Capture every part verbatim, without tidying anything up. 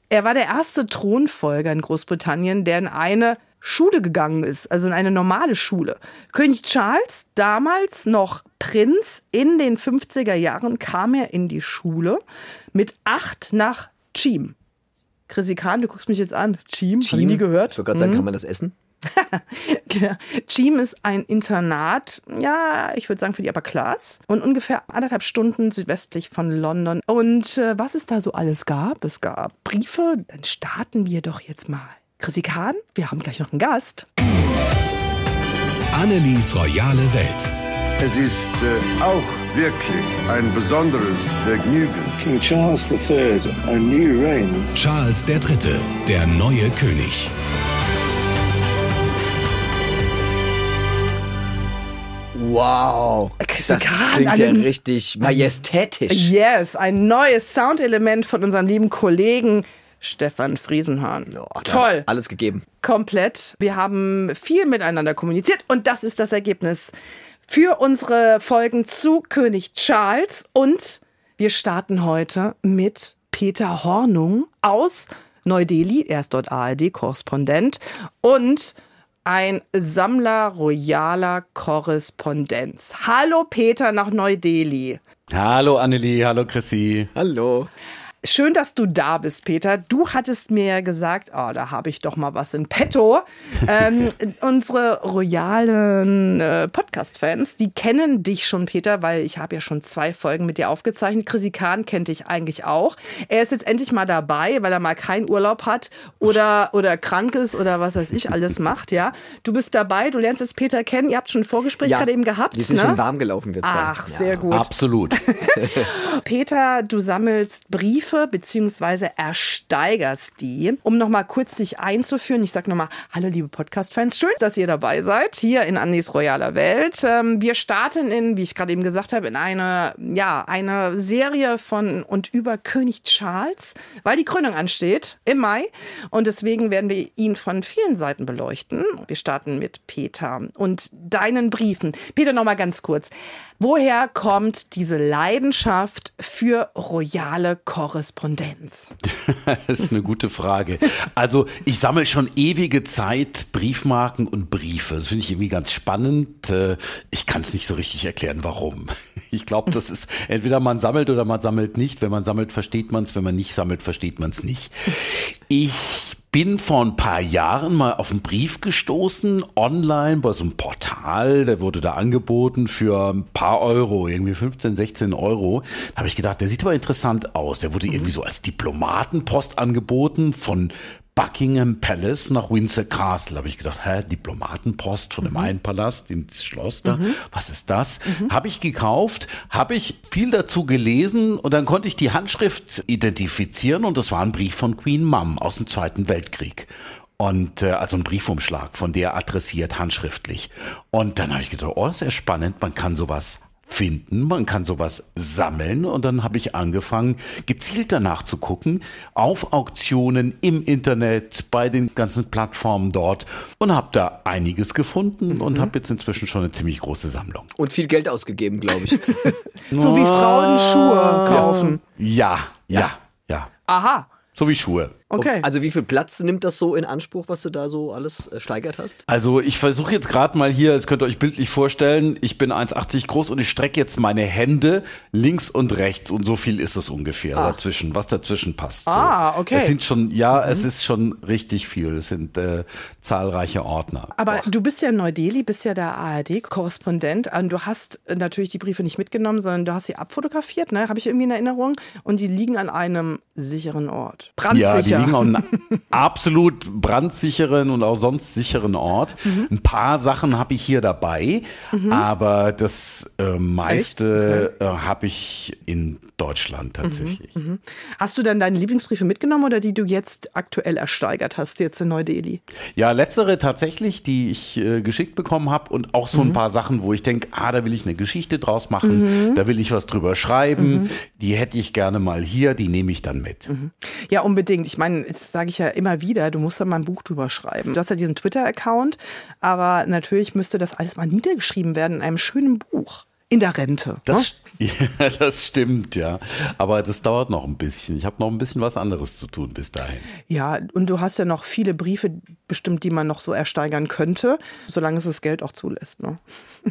Er war der erste Thronfolger in Großbritannien, der in eine Schule gegangen ist, also in eine normale Schule. König Charles, damals noch Prinz, in den fünfziger Jahren kam er in die Schule mit acht nach Cheam. Chrissy Kahn, du guckst mich jetzt an. Cheam, Cheam? Hab ich nie gehört. Ich wollte gerade sagen, mhm. kann man das essen? Genau. Cheam ist ein Internat, ja, ich würde sagen für die Upper Class und ungefähr anderthalb Stunden südwestlich von London. Und äh, was es da so alles gab, es gab Briefe, dann starten wir doch jetzt mal. Chrissy Kahn, wir haben gleich noch einen Gast. Annelies royale Welt. Es ist äh, auch wirklich ein besonderes Vergnügen. King Charles the Third, a new reign. Charles der Dritte, der neue König. Wow, Chrissy das Kahn, klingt ja einen, richtig majestätisch. Yes, ein neues Soundelement von unserem lieben Kollegen Stefan Friesenhahn. Ja, toll. Alles gegeben. Komplett. Wir haben viel miteinander kommuniziert und das ist das Ergebnis für unsere Folgen zu König Charles. Und wir starten heute mit Peter Hornung aus Neu-Delhi. Er ist dort A R D-Korrespondent und ein Sammler royaler Korrespondenz. Hallo Peter nach Neu-Delhi. Hallo Annelie, hallo Chrissy. Hallo. Schön, dass du da bist, Peter. Du hattest mir gesagt, oh, da habe ich doch mal was in petto. ähm, unsere royalen äh, Podcast-Fans, die kennen dich schon, Peter, weil ich habe ja schon zwei Folgen mit dir aufgezeichnet. Chrissy Kahn kennt dich eigentlich auch. Er ist jetzt endlich mal dabei, weil er mal keinen Urlaub hat oder, oder krank ist oder was weiß ich alles macht. Ja, du bist dabei, du lernst jetzt Peter kennen. Ihr habt schon ein Vorgespräch ja, gerade eben gehabt. Wir sind ne? schon warm gelaufen, wir zwei. Ach, ja. sehr gut. Absolut. Peter, du sammelst Briefe beziehungsweise ersteigerst die. Um nochmal kurz dich einzuführen, ich sage nochmal, hallo liebe Podcast-Fans, schön, dass ihr dabei seid, hier in Annelies royaler Welt. Wir starten in, wie ich gerade eben gesagt habe, in eine, ja, eine Serie von und über König Charles, weil die Krönung ansteht im Mai und deswegen werden wir ihn von vielen Seiten beleuchten. Wir starten mit Peter und deinen Briefen. Peter, nochmal ganz kurz. Woher kommt diese Leidenschaft für royale Korrespondenz? Das ist eine gute Frage. Also ich sammle schon ewige Zeit Briefmarken und Briefe. Das finde ich irgendwie ganz spannend. Ich kann es nicht so richtig erklären, warum. Ich glaube, das ist entweder man sammelt oder man sammelt nicht. Wenn man sammelt, versteht man es. Wenn man nicht sammelt, versteht man es nicht. Ich bin vor ein paar Jahren mal auf einen Brief gestoßen, online bei so einem Portal, der wurde da angeboten für ein paar Euro, irgendwie fünfzehn, sechzehn Euro. Da habe ich gedacht, der sieht aber interessant aus. Der wurde irgendwie so als Diplomatenpost angeboten von Buckingham Palace nach Windsor Castle. Da habe ich gedacht, hä, Diplomatenpost von dem mhm. einen Palast ins Schloss da. Mhm. Was ist das? Mhm. Habe ich gekauft, habe ich viel dazu gelesen und dann konnte ich die Handschrift identifizieren und das war ein Brief von Queen Mum aus dem Zweiten Weltkrieg. Und äh, also ein Briefumschlag von der adressiert handschriftlich. Und dann habe ich gedacht, oh, das ist ja spannend, man kann sowas finden, man kann sowas sammeln und dann habe ich angefangen, gezielt danach zu gucken, auf Auktionen im Internet, bei den ganzen Plattformen dort und habe da einiges gefunden mhm. und habe jetzt inzwischen schon eine ziemlich große Sammlung. Und viel Geld ausgegeben, glaube ich. So wie Frauen Schuhe kaufen. Ja, ja, ja. ja. Aha. So wie Schuhe. Okay. Also wie viel Platz nimmt das so in Anspruch, was du da so alles äh, steigert hast? Also ich versuche jetzt gerade mal hier, das könnt ihr euch bildlich vorstellen, ich bin eins Komma achtzig groß und ich strecke jetzt meine Hände links und rechts und so viel ist es ungefähr ah. dazwischen, was dazwischen passt. So. Ah, okay. Es sind schon, ja, mhm. es ist schon richtig viel, es sind äh, zahlreiche Ordner. Aber Boah. Du bist ja in Neu-Delhi, bist ja der A R D-Korrespondent und du hast natürlich die Briefe nicht mitgenommen, sondern du hast sie abfotografiert, ne? Habe ich irgendwie in Erinnerung und die liegen an einem sicheren Ort. Brandsicher. Ja, die liegen an einem absolut brandsicheren und auch sonst sicheren Ort. Mhm. Ein paar Sachen habe ich hier dabei, mhm. aber das äh, meiste okay. äh, habe ich in Deutschland tatsächlich. Mhm. Mhm. Hast du dann deine Lieblingsbriefe mitgenommen oder die du jetzt aktuell ersteigert hast, jetzt in Neu-Delhi? Ja, letztere tatsächlich, die ich äh, geschickt bekommen habe und auch so ein mhm. paar Sachen, wo ich denke, ah, da will ich eine Geschichte draus machen, mhm. da will ich was drüber schreiben, mhm. die hätte ich gerne mal hier, die nehme ich dann mit. Mhm. Ja, unbedingt. Ich meine, das sage ich ja immer wieder, du musst da mal ein Buch drüber schreiben. Du hast ja diesen Twitter-Account, aber natürlich müsste das alles mal niedergeschrieben werden in einem schönen Buch. in der Rente. Das, ne? Ja, das stimmt, ja. Aber das dauert noch ein bisschen. Ich habe noch ein bisschen was anderes zu tun bis dahin. Ja, und du hast ja noch viele Briefe bestimmt, die man noch so ersteigern könnte, solange es das Geld auch zulässt. Ne?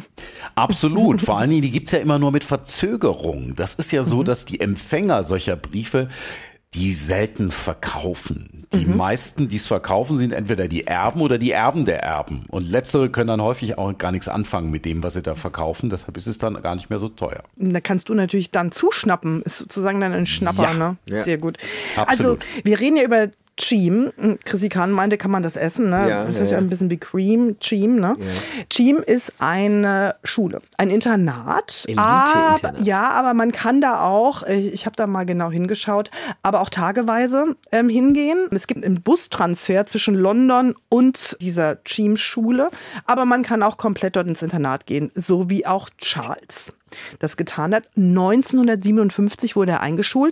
Absolut. Vor allen Dingen, die gibt's ja immer nur mit Verzögerung. Das ist ja so, mhm. dass die Empfänger solcher Briefe die selten verkaufen. Die mhm. meisten, die es verkaufen, sind entweder die Erben oder die Erben der Erben. Und letztere können dann häufig auch gar nichts anfangen mit dem, was sie da verkaufen. Deshalb ist es dann gar nicht mehr so teuer. Da kannst du natürlich dann zuschnappen. Ist sozusagen dann ein Schnapper, ja. ne? Ja. Sehr gut. Absolut. Also, wir reden ja über Cheam. Chrissy Kahn meinte, kann man das essen, ne? Ja, das ja, heißt ja ja. ein bisschen wie Cream, Cheam, ne? Ja. Cheam ist eine Schule, ein Internat. Elite-Internat. Aber, ja, aber man kann da auch, ich habe da mal genau hingeschaut, aber auch tageweise ähm, hingehen. Es gibt einen Bustransfer zwischen London und dieser Cheam-Schule, aber man kann auch komplett dort ins Internat gehen, so wie auch Charles das getan hat. neunzehnhundertsiebenundfünfzig wurde er eingeschult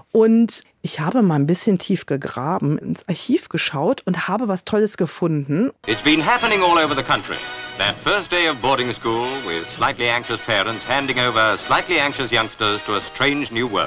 und ich habe mal ein bisschen tief gegraben, ins Archiv geschaut und habe was Tolles gefunden. It's been happening all over the country. That first day of boarding school with slightly anxious parents handing over slightly anxious youngsters to a strange new world.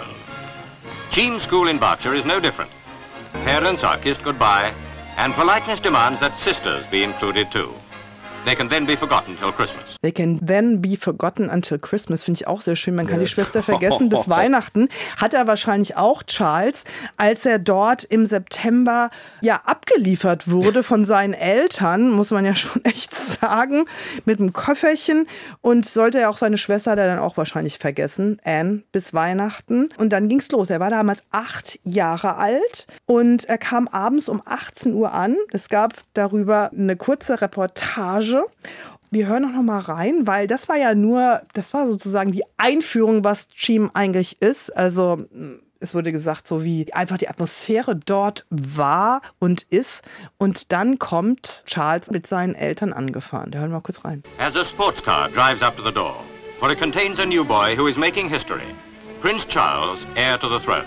Cheam School in Berkshire is no different. Parents are kissed goodbye and politeness demands that sisters be included too. They can then be forgotten till Christmas. They can then be forgotten until Christmas, finde ich auch sehr schön. Man kann die Schwester vergessen bis Weihnachten. Hat er wahrscheinlich auch, Charles, als er dort im September ja abgeliefert wurde von seinen Eltern, muss man ja schon echt sagen, mit einem Köfferchen. Und sollte er auch seine Schwester, hat er dann auch wahrscheinlich vergessen, Anne, bis Weihnachten. Und dann ging's los. Er war damals acht Jahre alt und er kam abends um achtzehn Uhr an. Es gab darüber eine kurze Reportage. Wir hören noch mal rein, weil das war ja nur, das war sozusagen die Einführung, was Cheam eigentlich ist. Also es wurde gesagt, so wie einfach die Atmosphäre dort war und ist. Und dann kommt Charles mit seinen Eltern angefahren. Da hören wir mal kurz rein. As a sports car drives up to the door, for it contains a new boy who is making history, Prince Charles, heir to the throne.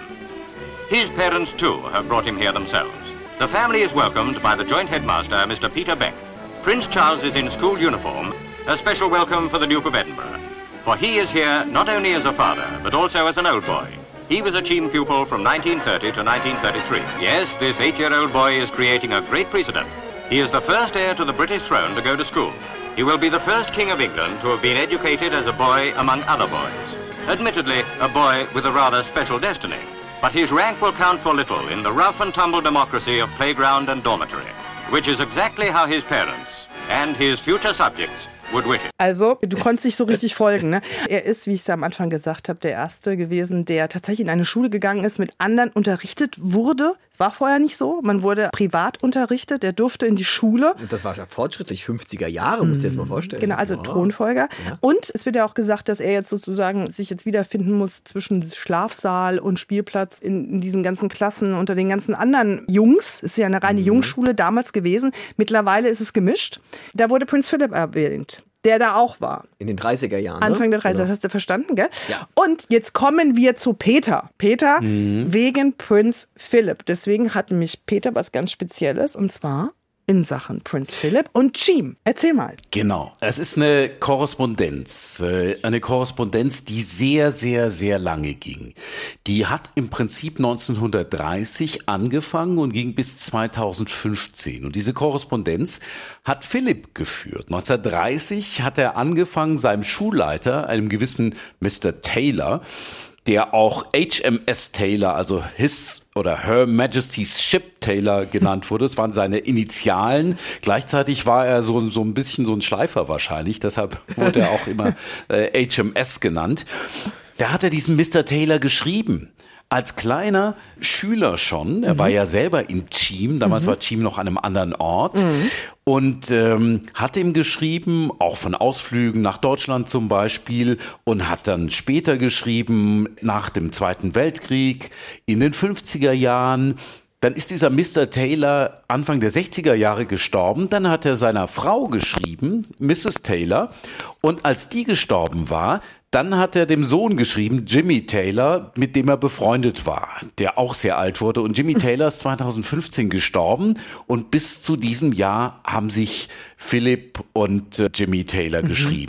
His parents too have brought him here themselves. The family is welcomed by the joint headmaster, Mister Peter Beck. Prince Charles is in school uniform, a special welcome for the Duke of Edinburgh. For he is here not only as a father, but also as an old boy. He was a Cheam pupil from nineteen thirty to nineteen thirty-three. Yes, this eight-year-old boy is creating a great precedent. He is the first heir to the British throne to go to school. He will be the first King of England to have been educated as a boy among other boys. Admittedly, a boy with a rather special destiny. But his rank will count for little in the rough and tumble democracy of playground and dormitory, which is exactly how his parents and his future subjects would wish it. Also, du konntest nicht so richtig folgen, ne? Er ist, wie ich es am Anfang gesagt habe, der Erste gewesen, der tatsächlich in eine Schule gegangen ist, mit anderen unterrichtet wurde. Es war vorher nicht so. Man wurde privat unterrichtet. Er durfte in die Schule. Und das war ja fortschrittlich, fünfziger Jahre, musst du dir jetzt mal vorstellen. Genau, also wow. Thronfolger. Ja. Und es wird ja auch gesagt, dass er jetzt sozusagen sich jetzt wiederfinden muss zwischen Schlafsaal und Spielplatz in, in diesen ganzen Klassen unter den ganzen anderen Jungs. Es ist ja eine reine mhm. Jungschule damals gewesen. Mittlerweile ist es gemischt. Da wurde Prinz Philip erwähnt, der da auch war. In den dreißiger Jahren. Anfang ne? der dreißiger, Genau. das hast du verstanden, gell? Ja. Und jetzt kommen wir zu Peter. Peter mhm. wegen Prinz Philip. Deswegen hat nämlich Peter was ganz Spezielles, und zwar in Sachen Prinz Philip und Cheam. Erzähl mal. Genau. Es ist eine Korrespondenz, eine Korrespondenz, die sehr, sehr, sehr lange ging. Die hat im Prinzip neunzehnhundertdreißig angefangen und ging bis zweitausendfünfzehn. Und diese Korrespondenz hat Philipp geführt. neunzehnhundertdreißig hat er angefangen, seinem Schulleiter, einem gewissen Mister Taylor, der auch H M S Taylor, also His oder Her Majesty's Ship Taylor genannt wurde. Das waren seine Initialen. Gleichzeitig war er so, so ein bisschen so ein Schleifer wahrscheinlich. Deshalb wurde er auch immer äh, H M S genannt. Da hat er diesen Mister Taylor geschrieben. Als kleiner Schüler schon. Er mhm. war ja selber in Cheam. Damals mhm. war Cheam noch an einem anderen Ort. Mhm. Und ähm, hat ihm geschrieben, auch von Ausflügen nach Deutschland zum Beispiel, und hat dann später geschrieben, nach dem Zweiten Weltkrieg, in den fünfziger Jahren. Dann ist dieser Mister Taylor Anfang der sechziger Jahre gestorben. Dann hat er seiner Frau geschrieben, Misses Taylor. Und als die gestorben war, dann hat er dem Sohn geschrieben, Jimmy Taylor, mit dem er befreundet war, der auch sehr alt wurde. Und Jimmy Taylor ist zweitausendfünfzehn gestorben. Und bis zu diesem Jahr haben sich Philip und äh, Jimmy Taylor mhm. geschrieben. Und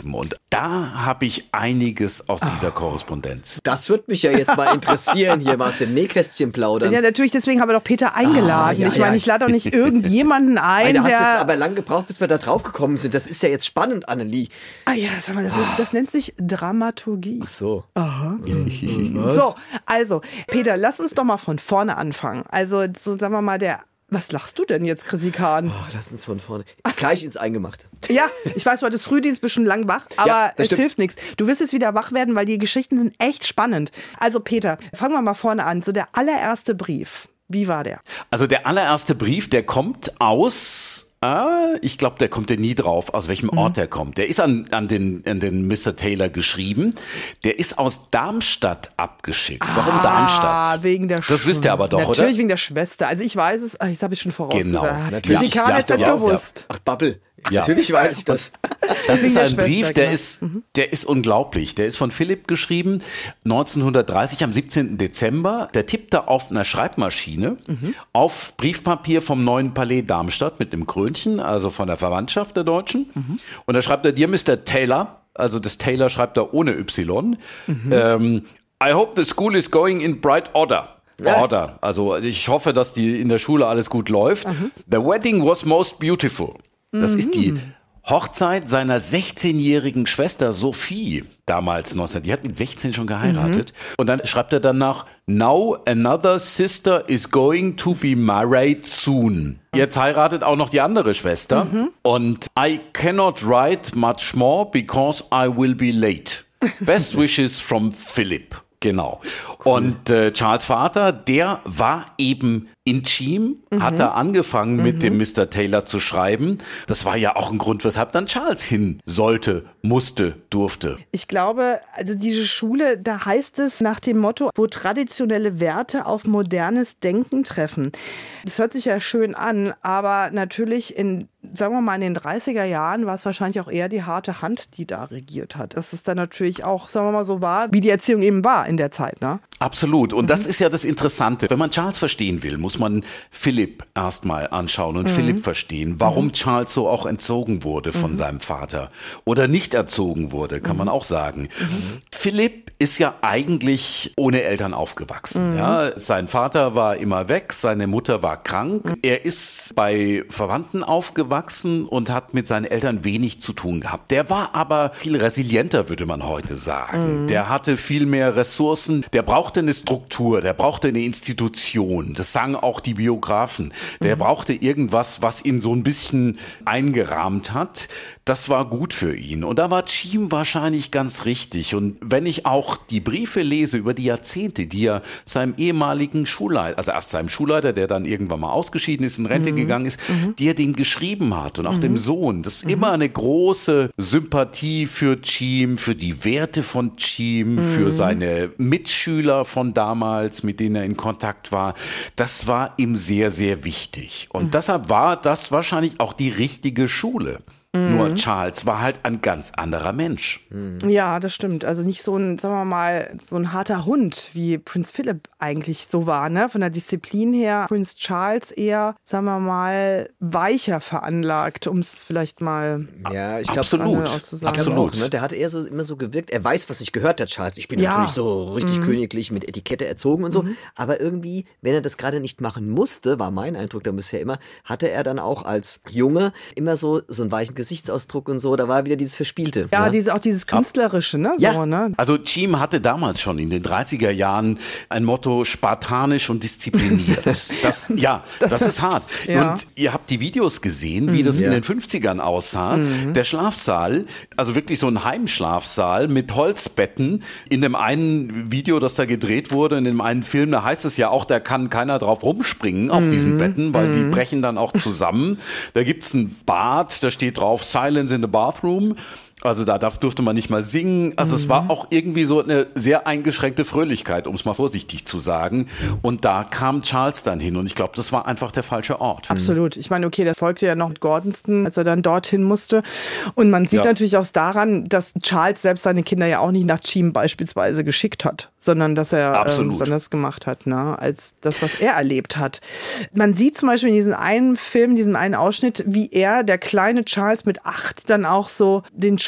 da habe ich einiges aus dieser Korrespondenz. Das würde mich ja jetzt mal interessieren, hier mal aus dem Nähkästchen plaudern. Ja, natürlich, deswegen haben wir doch Peter eingeladen. Ah, ja, ich meine, ja. ich lade doch nicht irgendjemanden ein, Da hast du der... jetzt aber lang gebraucht, bis wir da drauf gekommen sind. Das ist ja jetzt spannend, Annelie. Ah ja, sag mal, das, ist, das nennt sich Dramaturgie. Ach so. So, also, Peter, lass uns doch mal von vorne anfangen. Also, so sagen wir mal, der... Was lachst du denn jetzt, Chrissy Kahn? Ach, lass uns von vorne. Gleich ins Eingemachte. Ja, ich weiß, heute ist Frühdienst, bist schon lang wach, aber Ja, das es stimmt. hilft nichts. Du wirst jetzt wieder wach werden, weil die Geschichten sind echt spannend. Also Peter, fangen wir mal vorne an. So der allererste Brief, wie war der? Also der allererste Brief, der kommt aus... Ah, ich glaube, der kommt ja nie drauf, aus welchem Ort der kommt. Der ist an, an, den, an den Mister Taylor geschrieben. Der ist aus Darmstadt abgeschickt. Warum Ah, Darmstadt? wegen der Das wisst ihr aber doch, Natürlich oder? Natürlich wegen der Schwester. Also ich weiß es, ach, das habe ich schon vorausgesagt. Genau, Chrissy natürlich. Kahn Ja, hat das ja, ja. gewusst. Ach, Babbel. Ja. Natürlich weiß ich das. Das Wegen ist der ein Schwester, Brief, der genau. ist, der ist unglaublich. Der ist von Philipp geschrieben, neunzehnhundertdreißig am siebzehnten Dezember. Der tippt da auf einer Schreibmaschine Mhm. auf Briefpapier vom Neuen Palais Darmstadt mit einem Krönchen, also von der Verwandtschaft der Deutschen. Mhm. Und da schreibt er dir, Mister Taylor, also das Taylor schreibt er ohne Y. Mhm. Ähm, I hope the school is going in bright order. Order. Also ich hoffe, dass die in der Schule alles gut läuft. The wedding was most beautiful. Das ist die Hochzeit seiner sechzehnjährigen Schwester Sophie, damals neunzehn. Die hat mit sechzehn schon geheiratet. Und dann schreibt er danach, now another sister is going to be married soon. Jetzt heiratet auch noch die andere Schwester. Und I cannot write much more because I will be late. Best wishes from Philip. Genau. Und äh, Charles' Vater, der war eben intim, mhm. hat er angefangen mhm. mit dem Mister Taylor zu schreiben. Das war ja auch ein Grund, weshalb dann Charles hin sollte, musste, durfte. Ich glaube, also diese Schule, da heißt es nach dem Motto, wo traditionelle Werte auf modernes Denken treffen. Das hört sich ja schön an, aber natürlich in, sagen wir mal, in den dreißiger Jahren war es wahrscheinlich auch eher die harte Hand, die da regiert hat. Dass es dann natürlich auch, sagen wir mal, so war, wie die Erziehung eben war in der Zeit, ne? Absolut. Und mhm. das ist ja das Interessante. Wenn man Charles verstehen will, muss man Philipp erstmal anschauen und mhm. Philipp verstehen, warum mhm. Charles so auch entzogen wurde von mhm. seinem Vater oder nicht erzogen wurde, kann mhm. man auch sagen. Mhm. Philipp ist ja eigentlich ohne Eltern aufgewachsen. Mhm. Ja, sein Vater war immer weg, seine Mutter war krank. Mhm. Er ist bei Verwandten aufgewachsen und hat mit seinen Eltern wenig zu tun gehabt. Der war aber viel resilienter, würde man heute sagen. Mhm. Der hatte viel mehr Ressourcen. Der brauchte eine Struktur, der brauchte eine Institution. Das sagen auch die Biografen. Der mhm. brauchte irgendwas, was ihn so ein bisschen eingerahmt hat. Das war gut für ihn. Und da war Chim wahrscheinlich ganz richtig. Und wenn ich auch die Briefe lese über die Jahrzehnte, die er seinem ehemaligen Schulleiter, also erst seinem Schulleiter, der dann irgendwann mal ausgeschieden ist, in Rente mhm. gegangen ist, mhm. die er dem geschrieben hat und auch mhm. dem Sohn. Das ist mhm. immer eine große Sympathie für Chim, für die Werte von Chim, mhm. für seine Mitschüler von damals, mit denen er in Kontakt war. Das war ihm sehr, sehr wichtig. Und mhm. deshalb war das wahrscheinlich auch die richtige Schule. Mhm. Nur Charles war halt ein ganz anderer Mensch. Mhm. Ja, das stimmt. Also nicht so ein, sagen wir mal, so ein harter Hund, wie Prinz Philipp eigentlich so war, ne? Von der Disziplin her. Prinz Charles eher, sagen wir mal, weicher veranlagt, um es vielleicht mal ja, ich glaub, absolut. auszusagen. Absolut. Auch, ne? Der hat eher so, immer so gewirkt, er weiß, was sich gehört, der Charles. Ich bin ja. natürlich so richtig mhm. königlich mit Etikette erzogen und so. Mhm. Aber irgendwie, wenn er das gerade nicht machen musste, war mein Eindruck da bisher immer, hatte er dann auch als Junge immer so, so einen weichen Gesichtsausdruck und so. Da war wieder dieses Verspielte. Ja, ne? dieses, auch dieses Künstlerische, ne? So, Ja. ne? Also Chim hatte damals schon in den dreißiger Jahren ein Motto, spartanisch und diszipliniert. Das, ja, das, das ist hart. Ja. Und ihr habt die Videos gesehen, wie das ja. in den fünfzigern aussah. Mhm. Der Schlafsaal, also wirklich so ein Heimschlafsaal mit Holzbetten. In dem einen Video, das da gedreht wurde, in dem einen Film, da heißt es ja auch, da kann keiner drauf rumspringen auf mhm. diesen Betten, weil mhm. die brechen dann auch zusammen. Da gibt's ein Bad, da steht drauf Silence in the Bathroom. Also da darf, durfte man nicht mal singen. Also mhm. es war auch irgendwie so eine sehr eingeschränkte Fröhlichkeit, um es mal vorsichtig zu sagen. Und da kam Charles dann hin und ich glaube, das war einfach der falsche Ort. Absolut. Ich meine, okay, der folgte ja noch Gordonston, als er dann dorthin musste. Und man sieht Ja. natürlich auch daran, dass Charles selbst seine Kinder ja auch nicht nach Chim beispielsweise geschickt hat, sondern dass er Absolut. ähm, anders gemacht hat, ne, als das, was er erlebt hat. Man sieht zum Beispiel in diesem einen Film, diesem einen Ausschnitt, wie er, der kleine Charles mit acht, dann auch so den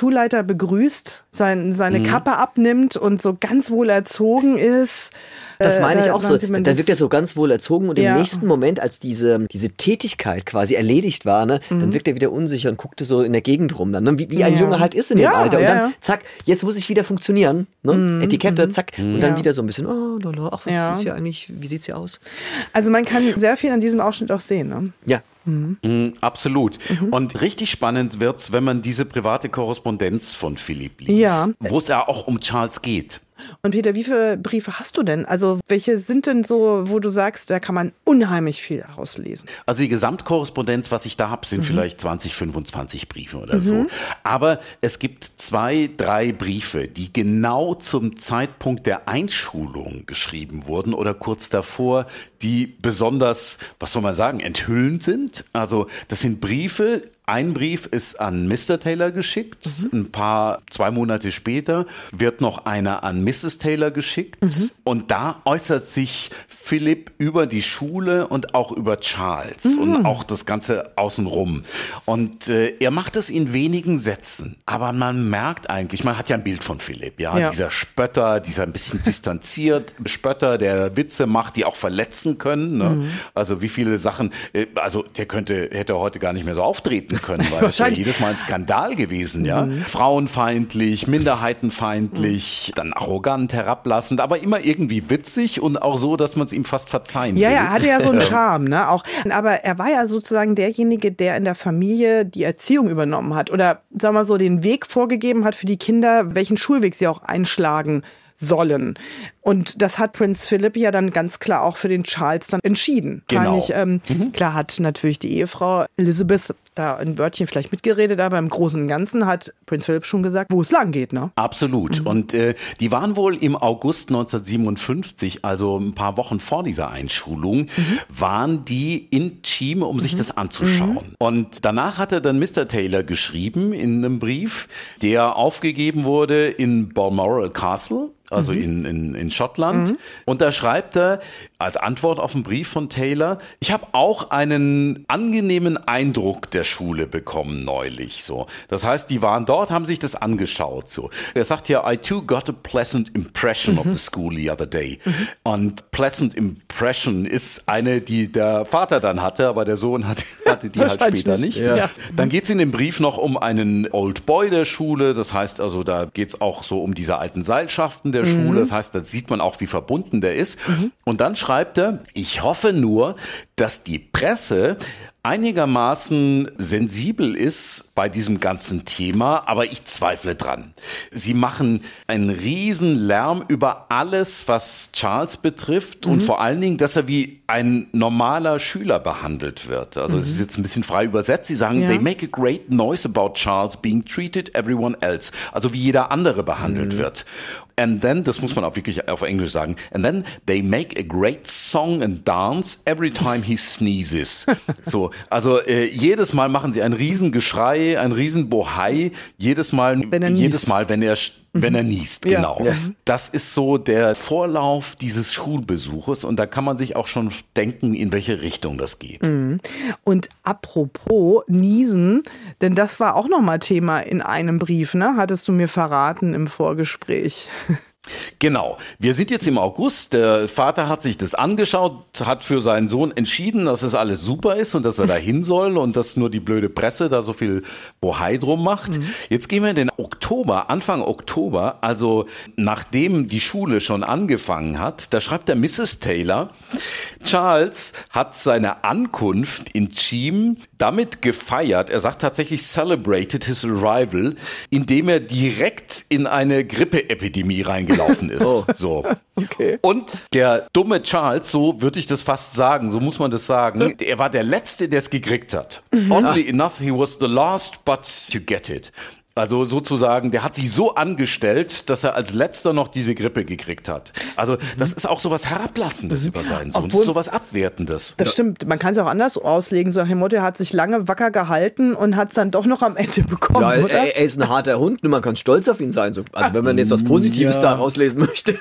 Schulleiter begrüßt, sein, seine mhm. Kappe abnimmt und so ganz wohl erzogen ist. Das meine ich äh, auch so. Dann wirkt er so ganz wohl erzogen und ja. im nächsten Moment, als diese, diese Tätigkeit quasi erledigt war, ne, mhm. dann wirkt er wieder unsicher und guckte so in der Gegend rum. Dann, ne, wie, wie ein ja. Junge halt ist in dem ja, Alter. Und ja, dann, ja. zack, jetzt muss ich wieder funktionieren. Ne? Mhm. Etikette, zack. Und dann ja. wieder so ein bisschen, oh, lala, ach, was ja. ist hier eigentlich, wie sieht's hier aus? Also man kann sehr viel an diesem Ausschnitt auch sehen. Ne? Ja. Mhm. Mhm, absolut. Mhm. Und richtig spannend wird's, wenn man diese private Korrespondenz von Philipp liest, ja. wo es ja auch um Charles geht. Und Peter, wie viele Briefe hast du denn? Also welche sind denn so, wo du sagst, da kann man unheimlich viel rauslesen? Also die Gesamtkorrespondenz, was ich da habe, sind mhm. vielleicht zwanzig, fünfundzwanzig Briefe oder mhm. so. Aber es gibt zwei, drei Briefe, die genau zum Zeitpunkt der Einschulung geschrieben wurden oder kurz davor, die besonders, was soll man sagen, enthüllend sind. Also das sind Briefe. Ein Brief ist an Mister Taylor geschickt, mhm. ein paar, zwei Monate später wird noch einer an Misses Taylor geschickt mhm. und da äußert sich Philipp über die Schule und auch über Charles mhm. und auch das Ganze außenrum. Und äh, er macht es in wenigen Sätzen, aber man merkt eigentlich, man hat ja ein Bild von Philipp, ja, ja. dieser Spötter, dieser ein bisschen distanziert Spötter, der Witze macht, die auch verletzen können, ne? Mhm. Also wie viele Sachen, äh, also der könnte, hätte heute gar nicht mehr so auftreten können, weil das wäre jedes Mal ein Skandal gewesen, ja. Mhm. Frauenfeindlich, minderheitenfeindlich, mhm. dann arrogant, herablassend, aber immer irgendwie witzig und auch so, dass man es ihm fast verzeihen ja, will. Ja, er hatte ja so einen Charme, ne? Auch, aber er war ja sozusagen derjenige, der in der Familie die Erziehung übernommen hat oder, sagen wir mal so, den Weg vorgegeben hat für die Kinder, welchen Schulweg sie auch einschlagen sollen. Und das hat Prinz Philip ja dann ganz klar auch für den Charles dann entschieden. Genau. Ich, ähm, mhm. Klar hat natürlich die Ehefrau Elizabeth da ein Wörtchen vielleicht mitgeredet, aber im Großen und Ganzen hat Prinz Philip schon gesagt, wo es lang geht, ne? Absolut. Mhm. Und äh, die waren wohl im August neunzehnhundertsiebenundfünfzig, also ein paar Wochen vor dieser Einschulung, mhm. waren die in Chim, um mhm. sich das anzuschauen. Mhm. Und danach hat er dann Mister Taylor geschrieben in einem Brief, der aufgegeben wurde in Balmoral Castle. Also mhm. in, in, in Schottland. Mhm. Und da schreibt er als Antwort auf einen Brief von Taylor, ich habe auch einen angenehmen Eindruck der Schule bekommen neulich. So. Das heißt, die waren dort, haben sich das angeschaut. So. Er sagt ja, I too got a pleasant impression mhm. of the school the other day. Mhm. Und pleasant impression ist eine, die der Vater dann hatte, aber der Sohn hatte, hatte die halt später nicht. Ja. Ja. Dann geht es in dem Brief noch um einen Old Boy der Schule. Das heißt also, da geht es auch so um diese alten Seilschaften der Schule. Mhm. Das heißt, da sieht man auch, wie verbunden der ist. Mhm. Und dann schreibt er, ich hoffe nur, dass die Presse einigermaßen sensibel ist bei diesem ganzen Thema, aber ich zweifle dran. Sie machen einen riesen Lärm über alles, was Charles betrifft mhm. und vor allen Dingen, dass er wie ein normaler Schüler behandelt wird. Also es mhm. ist jetzt ein bisschen frei übersetzt. Sie sagen, ja. they make a great noise about Charles being treated everyone else. Also wie jeder andere behandelt mhm. wird. And then, das muss man auch wirklich auf Englisch sagen, and then they make a great song and dance every time he sneezes. So, also äh, jedes Mal machen sie ein Riesengeschrei, ein Riesenbohai, jedes Mal, wenn jedes Mal, wenn er wenn er niest, ja. genau. Ja. Das ist so der Vorlauf dieses Schulbesuches und da kann man sich auch schon denken, in welche Richtung das geht. Und apropos Niesen, denn das war auch nochmal Thema in einem Brief, ne? Hattest du mir verraten im Vorgespräch. Genau. Wir sind jetzt im August. Der Vater hat sich das angeschaut, hat für seinen Sohn entschieden, dass es alles super ist und dass er da hin soll und dass nur die blöde Presse da so viel Bohai drum macht. Mhm. Jetzt gehen wir in den Oktober, Anfang Oktober, also nachdem die Schule schon angefangen hat, da schreibt der Misses Taylor, Charles hat seine Ankunft in Chim damit gefeiert, er sagt tatsächlich celebrated his arrival, indem er direkt in eine Grippeepidemie reingegangen gelaufen ist. Oh. So. Okay. Und der dumme Charles, so würde ich das fast sagen, so muss man das sagen, er war der Letzte, der es gekriegt hat. Mhm. Oddly enough, he was the last but to get it. Also sozusagen, der hat sich so angestellt, dass er als Letzter noch diese Grippe gekriegt hat. Also das ist auch sowas Herablassendes mhm. über seinen Sohn, das ist sowas Abwertendes. Das stimmt, man kann es auch anders auslegen, so nach dem Motto, er hat sich lange wacker gehalten und hat es dann doch noch am Ende bekommen, ja, oder? Er, er ist ein harter Hund und man kann stolz auf ihn sein. Also wenn man jetzt was Positives ja. da rauslesen möchte.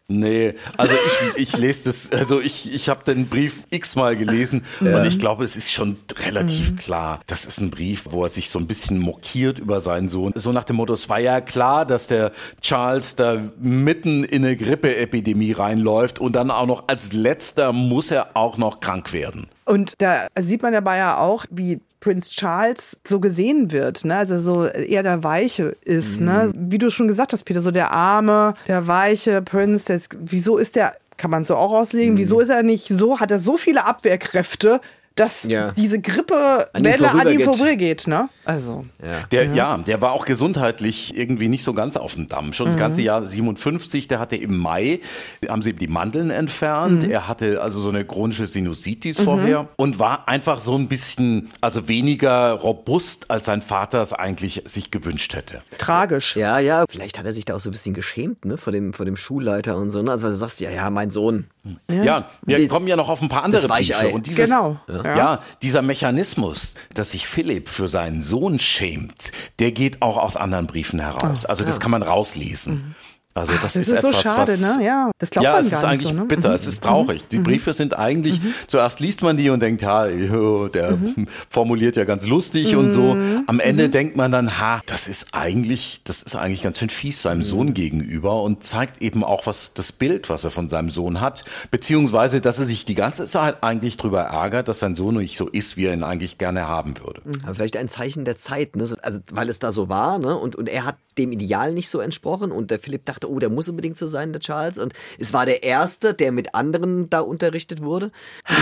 Nee, also ich, ich lese das, also ich, ich habe den Brief x-mal gelesen ja. und ich glaube, es ist schon relativ mhm. klar. Das ist ein Brief, wo er sich so ein bisschen mokiert über seinen Sohn. So nach dem Motto, es war ja klar, dass der Charles da mitten in eine Grippeepidemie reinläuft und dann auch noch als letzter muss er auch noch krank werden. Und da sieht man dabei ja auch, wie Prinz Charles so gesehen wird, ne? Also so eher der Weiche ist, mhm. ne? Wie du schon gesagt hast, Peter, so der arme, der weiche Prinz, der ist, wieso ist der, kann man so auch auslegen, mhm. wieso ist er nicht so, hat er so viele Abwehrkräfte, dass ja. diese Grippewelle an ihm vorübergeht, ne? Also. Ja. Der, ja. ja, der war auch gesundheitlich irgendwie nicht so ganz auf dem Damm. Schon das mhm. ganze Jahr siebenundfünfzig, der hatte im Mai, haben sie ihm die Mandeln entfernt. Mhm. Er hatte also so eine chronische Sinusitis mhm. vorher und war einfach so ein bisschen, also weniger robust, als sein Vater es eigentlich sich gewünscht hätte. Tragisch. Ja, ja, vielleicht hat er sich da auch so ein bisschen geschämt, ne, vor dem, vor dem Schulleiter und so, ne? Also, weil du sagst, ja, ja, mein Sohn. Ja, ja wir die, kommen ja noch auf ein paar andere Briefe. Und dieses, genau. Ja. Ja, dieser Mechanismus, dass sich Philipp für seinen Sohn schämt, der geht auch aus anderen Briefen heraus. Also das kann man rauslesen. Also das, das ist, ist etwas, so schade, was, ne? Ja, das glaubt ja, man es gar ist nicht eigentlich so, ne? bitter, Mhm. es ist traurig. Die Briefe sind eigentlich, mhm. zuerst liest man die und denkt, ja, der mhm. formuliert ja ganz lustig mhm. und so. Am Ende mhm. denkt man dann, ha, das ist eigentlich, das ist eigentlich ganz schön fies seinem mhm. Sohn gegenüber und zeigt eben auch was das Bild, was er von seinem Sohn hat, beziehungsweise, dass er sich die ganze Zeit eigentlich drüber ärgert, dass sein Sohn nicht so ist, wie er ihn eigentlich gerne haben würde. Aber vielleicht ein Zeichen der Zeit, ne? Also weil es da so war, ne? Und, und er hat dem Ideal nicht so entsprochen und der Philipp dachte, oh, der muss unbedingt so sein, der Charles. Und es war der Erste, der mit anderen da unterrichtet wurde.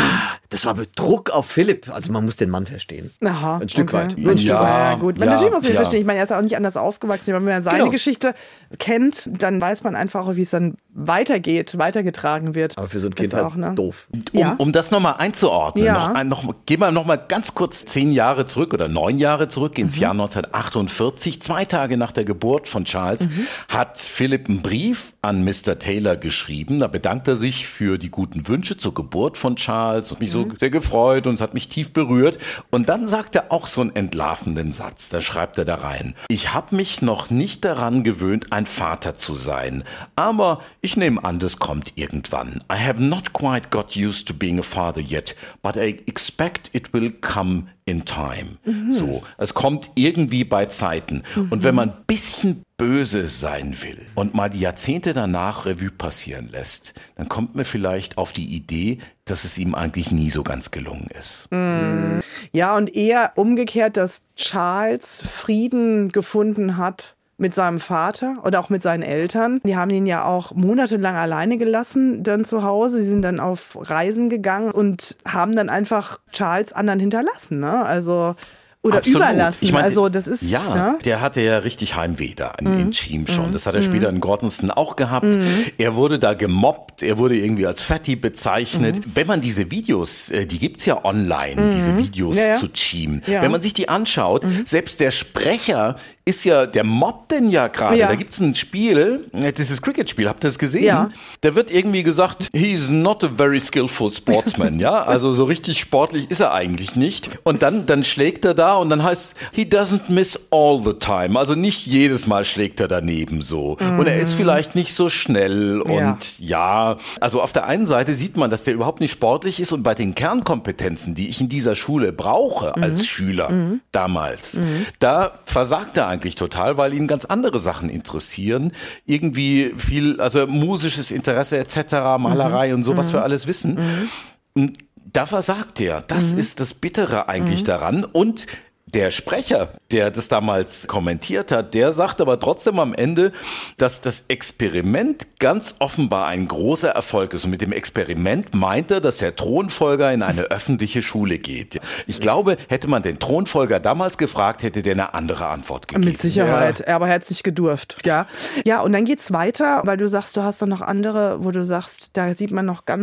Das war Druck auf Philipp. Also man muss den Mann verstehen. Aha, ein Stück okay. weit. Ein Stück ja, weit, ja gut. Man ja, natürlich muss man ja. verstehen. Ich meine, er ist ja auch nicht anders aufgewachsen. Wenn man seine genau. Geschichte kennt, dann weiß man einfach auch, wie es dann weitergeht, weitergetragen wird. Aber für so ein Kind halt auch, ne? doof. Um, ja. um das nochmal einzuordnen, ja. noch, ein, noch, gehen wir nochmal ganz kurz zehn Jahre zurück oder neun Jahre zurück ins mhm. Jahr neunzehnhundertachtundvierzig. Zwei Tage nach der Geburt von Charles mhm. hat Philipp einen Brief an Mister Taylor geschrieben. Da bedankt er sich für die guten Wünsche zur Geburt von Charles und mich mhm. so sehr gefreut und es hat mich tief berührt. Und dann sagt er auch so einen entlarvenden Satz. Da schreibt er da rein: Ich habe mich noch nicht daran gewöhnt, ein Vater zu sein. Aber ich nehme an, das kommt irgendwann. I have not quite got used to being a father yet, but I expect it will come in time. Mhm. So, es kommt irgendwie bei Zeiten. Mhm. Und wenn man ein bisschen böse sein will und mal die Jahrzehnte danach Revue passieren lässt, dann kommt man vielleicht auf die Idee, dass es ihm eigentlich nie so ganz gelungen ist. Mhm. Ja, und eher umgekehrt, dass Charles Frieden gefunden hat mit seinem Vater oder auch mit seinen Eltern. Die haben ihn ja auch monatelang alleine gelassen dann zu Hause. Sie sind dann auf Reisen gegangen und haben dann einfach Charles anderen hinterlassen, ne? Also oder Absolut. Überlassen. Ich mein, also das ist ja, ne? Der hatte ja richtig Heimweh da in, mhm. in Cheam schon. Mhm. Das hat er später in Grottenston auch gehabt. Mhm. Er wurde da gemobbt, er wurde irgendwie als Fatty bezeichnet. Mhm. Wenn man diese Videos, die gibt's ja online, mhm. diese Videos ja, ja. zu Cheam. Ja. Wenn man sich die anschaut, mhm. selbst der Sprecher ist ja, der mobbt denn ja gerade. Ja. Da gibt's ein Spiel, dieses Cricket-Spiel, habt ihr das gesehen? Ja. Da wird irgendwie gesagt, he's not a very skillful sportsman, ja? Also so richtig sportlich ist er eigentlich nicht. Und dann, dann schlägt er da und dann heißt, he doesn't miss all the time. Also nicht jedes Mal schlägt er daneben so. Mhm. Und er ist vielleicht nicht so schnell und ja. ja, also auf der einen Seite sieht man, dass der überhaupt nicht sportlich ist und bei den Kernkompetenzen, die ich in dieser Schule brauche mhm. als Schüler mhm. damals, mhm. da versagt er eigentlich total, weil ihn ganz andere Sachen interessieren. Irgendwie viel, also musisches Interesse et cetera, Malerei mhm. und so, was wir alles wissen. Mhm. Da versagt er. Das mhm. ist das Bittere eigentlich mhm. daran. Und der Sprecher, der das damals kommentiert hat, der sagt aber trotzdem am Ende, dass das Experiment ganz offenbar ein großer Erfolg ist. Und mit dem Experiment meint er, dass der Thronfolger in eine öffentliche Schule geht. Ich glaube, hätte man den Thronfolger damals gefragt, hätte der eine andere Antwort gegeben. Mit Sicherheit, ja. Aber er hat es nicht gedurft. Ja. Ja, und dann geht's weiter, weil du sagst, du hast doch noch andere, wo du sagst, da sieht man noch ganz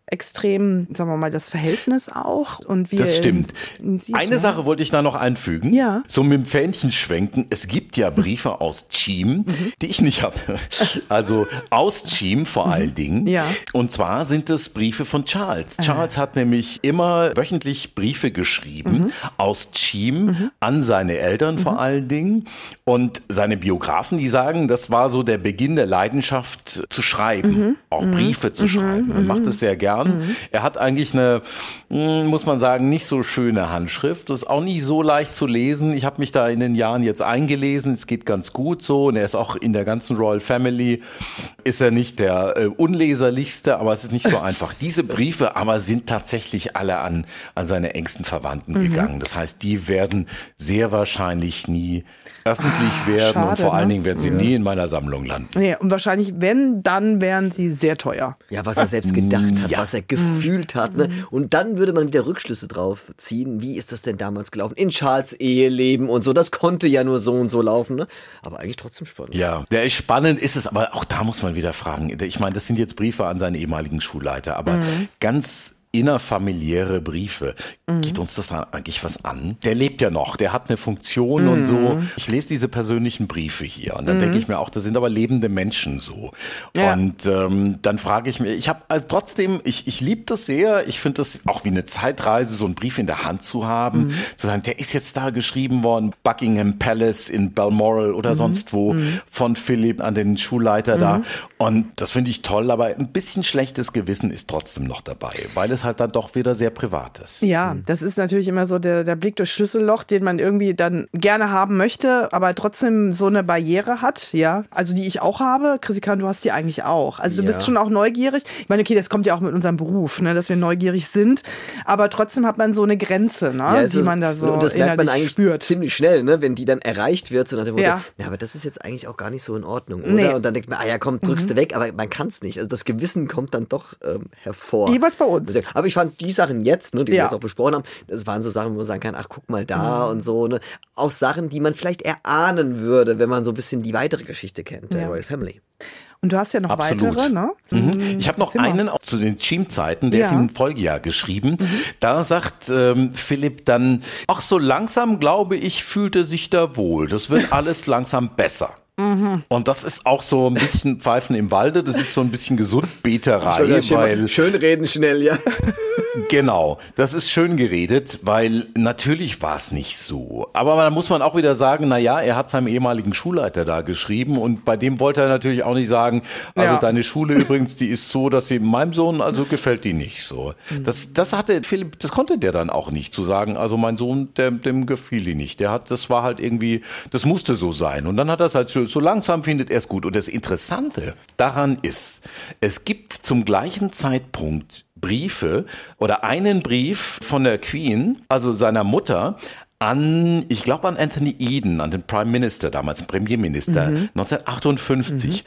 extrem, sagen wir mal, das Verhältnis auch. Und wie Das stimmt. Sieht, Eine ne? Sache wollte ich da noch einfügen. Ja. So mit dem Fähnchen schwenken. Es gibt ja Briefe aus Cheam, mhm. die ich nicht habe. Also aus Cheam vor mhm. allen Dingen. Ja. Und zwar sind es Briefe von Charles. Charles äh. hat nämlich immer wöchentlich Briefe geschrieben mhm. aus Cheam mhm. an seine Eltern mhm. vor allen Dingen. Und seine Biografen, die sagen, das war so der Beginn der Leidenschaft zu schreiben, mhm. auch Briefe mhm. zu schreiben. Er macht es sehr gern. Mhm. Er hat eigentlich eine, muss man sagen, nicht so schöne Handschrift. Das ist auch nicht so leicht zu lesen. Ich habe mich da in den Jahren jetzt eingelesen. Es geht ganz gut so. Und er ist auch in der ganzen Royal Family, ist er nicht der äh, unleserlichste, aber es ist nicht so einfach. Diese Briefe aber sind tatsächlich alle an, an seine engsten Verwandten mhm. gegangen. Das heißt, die werden sehr wahrscheinlich nie öffentlich ah, werden schade, und vor allen Dingen werden sie ja. nie in meiner Sammlung landen. Nee, und wahrscheinlich, wenn, dann wären sie sehr teuer. Ja, was er selbst gedacht hat, ja. was er gefühlt hat. Ne? Und dann würde man wieder Rückschlüsse drauf ziehen. Wie ist das denn damals gelaufen? In Charles Eheleben und so. Das konnte ja nur so und so laufen. Ne? Aber eigentlich trotzdem spannend. Ja, der ist spannend, ist es. Aber auch da muss man wieder fragen. Ich meine, das sind jetzt Briefe an seine ehemaligen Schulleiter. Aber mhm. ganz innerfamiliäre Briefe. Mhm. Geht uns das da eigentlich was an? Der lebt ja noch, der hat eine Funktion mhm. und so. Ich lese diese persönlichen Briefe hier und dann mhm. denke ich mir auch, das sind aber lebende Menschen so. Ja. Und ähm, dann frage ich mich, ich habe also trotzdem, ich, ich liebe das sehr, ich finde das auch wie eine Zeitreise, so einen Brief in der Hand zu haben, mhm. zu sagen, der ist jetzt da geschrieben worden, Buckingham Palace in Balmoral oder mhm. sonst wo, mhm. von Philipp an den Schulleiter mhm. da. Und das finde ich toll, aber ein bisschen schlechtes Gewissen ist trotzdem noch dabei, weil es halt dann doch wieder sehr privat ist. Ja, das ist natürlich immer so der, der Blick durchs Schlüsselloch, den man irgendwie dann gerne haben möchte, aber trotzdem so eine Barriere hat, ja. Also die ich auch habe. Chrissy, du hast die eigentlich auch. Also du ja. bist schon auch neugierig. Ich meine, okay, das kommt ja auch mit unserem Beruf, ne, dass wir neugierig sind, aber trotzdem hat man so eine Grenze, ne, ja, die ist, man da so und das merkt man eigentlich spürt. Ziemlich schnell, ne, wenn die dann erreicht wird, so nach dem Motto, ja. ja, aber das ist jetzt eigentlich auch gar nicht so in Ordnung, oder? Nee. Und dann denkt man, ah ja, komm, drückst mhm. du weg, aber man kann es nicht. Also das Gewissen kommt dann doch ähm, hervor. Jeweils bei uns. Aber ich fand die Sachen jetzt, ne, die ja. wir jetzt auch besprochen haben, das waren so Sachen, wo man sagen kann, ach, guck mal da mhm. und so, ne? Auch Sachen, die man vielleicht erahnen würde, wenn man so ein bisschen die weitere Geschichte kennt, der ja. Royal Family. Und du hast ja noch Absolut. weitere, ne? Mhm. Ich habe noch Zimmer. einen auch zu den Cheam-Zeiten, der ja. ist im Folgejahr geschrieben. Mhm. Da sagt ähm, Philipp dann, ach, so langsam, glaube ich, fühlt er sich da wohl. Das wird alles langsam besser. Mhm. Und das ist auch so ein bisschen Pfeifen im Walde, das ist so ein bisschen Gesundbeterei, weil schön reden schnell, ja. Genau, das ist schön geredet, weil natürlich war es nicht so. Aber da muss man auch wieder sagen, na ja, er hat seinem ehemaligen Schulleiter da geschrieben und bei dem wollte er natürlich auch nicht sagen, also ja. deine Schule übrigens, die ist so, dass sie meinem Sohn, also gefällt die nicht so. Das, das hatte Philipp, das konnte der dann auch nicht, zu sagen, also mein Sohn, der, dem gefiel die nicht. Der hat, das war halt irgendwie, das musste so sein. Und dann hat er es halt schön, so langsam findet er es gut. Und das Interessante daran ist, es gibt zum gleichen Zeitpunkt Briefe oder einen Brief von der Queen, also seiner Mutter, an, ich glaube an Anthony Eden, an den Prime Minister damals, Premierminister, mhm. neunzehnhundertachtundfünfzig. Mhm.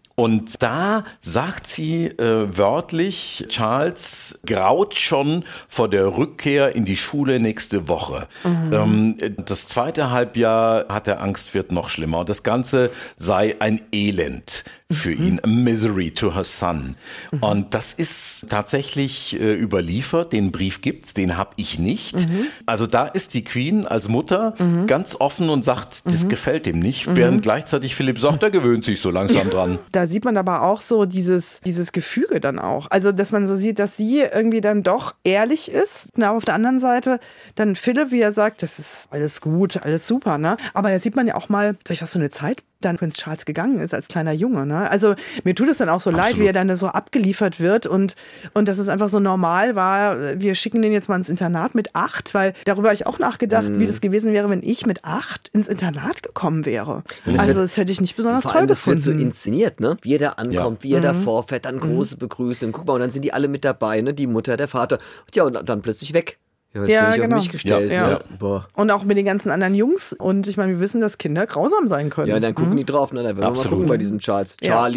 Und da sagt sie äh, wörtlich, Charles graut schon vor der Rückkehr in die Schule nächste Woche. Mhm. Ähm, das zweite Halbjahr hat er Angst, wird noch schlimmer. Und das Ganze sei ein Elend für mhm. ihn, a misery to her son. Mhm. Und das ist tatsächlich äh, überliefert, den Brief gibt's, den habe ich nicht. Mhm. Also da ist die Queen als Mutter mhm. ganz offen und sagt, das mhm. gefällt ihm nicht, mhm. während gleichzeitig Philipp sagt, er gewöhnt sich so langsam dran. Da sieht man aber auch so dieses, dieses Gefüge dann auch. Also, dass man so sieht, dass sie irgendwie dann doch ehrlich ist. Na, auf der anderen Seite dann Philipp, wie er sagt, das ist alles gut, alles super, ne? Aber da sieht man ja auch mal, durch was für eine Zeit dann Prinz Charles gegangen ist als kleiner Junge, ne? Also mir tut es dann auch so Absolut. leid, wie er dann so abgeliefert wird und, und dass es einfach so normal war, wir schicken den jetzt mal ins Internat mit acht, weil darüber habe ich auch nachgedacht, mm. wie das gewesen wäre, wenn ich mit acht ins Internat gekommen wäre. Und also das hätte ich nicht besonders toll gefunden. Vor allem, das wird so inszeniert, ne? Wie er da ankommt, ja. wie er da vorfährt, dann große Begrüßung, guck mal, und dann sind die alle mit dabei, ne? Die Mutter, der Vater, ja, und dann plötzlich weg. Ja, jetzt ja, bin ich genau. auf mich gestellt. Ja, ja. Ja. Und auch mit den ganzen anderen Jungs. Und ich meine, wir wissen, dass Kinder grausam sein können. Ja, dann gucken mhm. die drauf. Ne? Dann werden wir mal gucken bei diesem Charles. Charlie.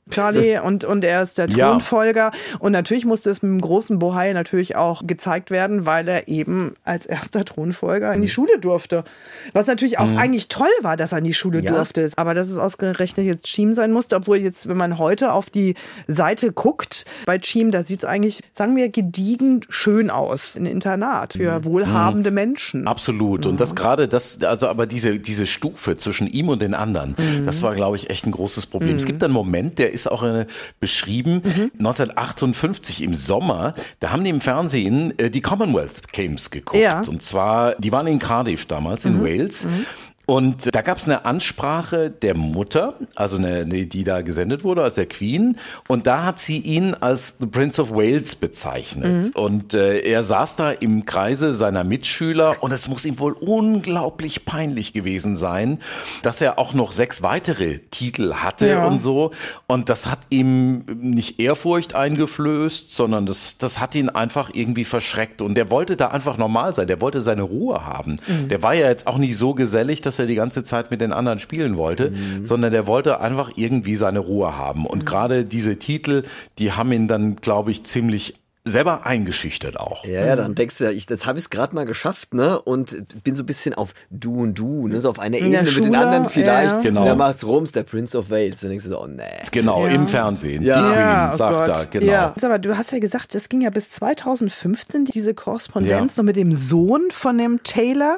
Charlie, und, und er ist der Thronfolger. Ja. Und natürlich musste es mit dem großen Bohai natürlich auch gezeigt werden, weil er eben als erster Thronfolger in die Schule durfte. Was natürlich auch mhm. eigentlich toll war, dass er in die Schule ja. durfte. Aber dass es ausgerechnet jetzt Cheam sein musste, obwohl jetzt, wenn man heute auf die Seite guckt, bei Cheam, da sieht es eigentlich, sagen wir, gediegen schön aus. Ein Internat für wohlhabende mhm. Menschen. Absolut. Ja. Und das gerade, das, also aber diese, diese Stufe zwischen ihm und den anderen, mhm. das war, glaube ich, echt ein großes Problem. Mhm. Es gibt einen Moment, der ist auch äh, beschrieben, mhm. neunzehnhundertachtundfünfzig im Sommer, da haben die im Fernsehen äh, die Commonwealth Games geguckt. Ja. Und zwar, die waren in Cardiff damals, in mhm. Wales. Mhm. Und da gab es eine Ansprache der Mutter, also eine, die da gesendet wurde als der Queen. Und da hat sie ihn als The Prince of Wales bezeichnet. Mhm. Und äh, er saß da im Kreise seiner Mitschüler. Und es muss ihm wohl unglaublich peinlich gewesen sein, dass er auch noch sechs weitere Titel hatte ja. und so. Und das hat ihm nicht Ehrfurcht eingeflößt, sondern das, das hat ihn einfach irgendwie verschreckt. Und der wollte da einfach normal sein. Der wollte seine Ruhe haben. Mhm. Der war ja jetzt auch nicht so gesellig, dass er die ganze Zeit mit den anderen spielen wollte, mhm. sondern der wollte einfach irgendwie seine Ruhe haben. Und mhm. gerade diese Titel, die haben ihn dann, glaube ich, ziemlich selber eingeschüchtert auch. Ja, ja, dann denkst du ja, ich, das habe ich es gerade mal geschafft, ne? Und bin so ein bisschen auf du und du, ne? So auf einer Ebene mit den anderen vielleicht. Ja. Genau. Und dann macht's Roms, der Prince of Wales. Dann denkst du so, oh nee. Genau, ja. im Fernsehen. Ja. Die Queen ja, oh sagt Gott. da, genau. Ja. Aber du hast ja gesagt, das ging ja bis zweitausendfünfzehn, diese Korrespondenz ja. noch mit dem Sohn von dem Taylor,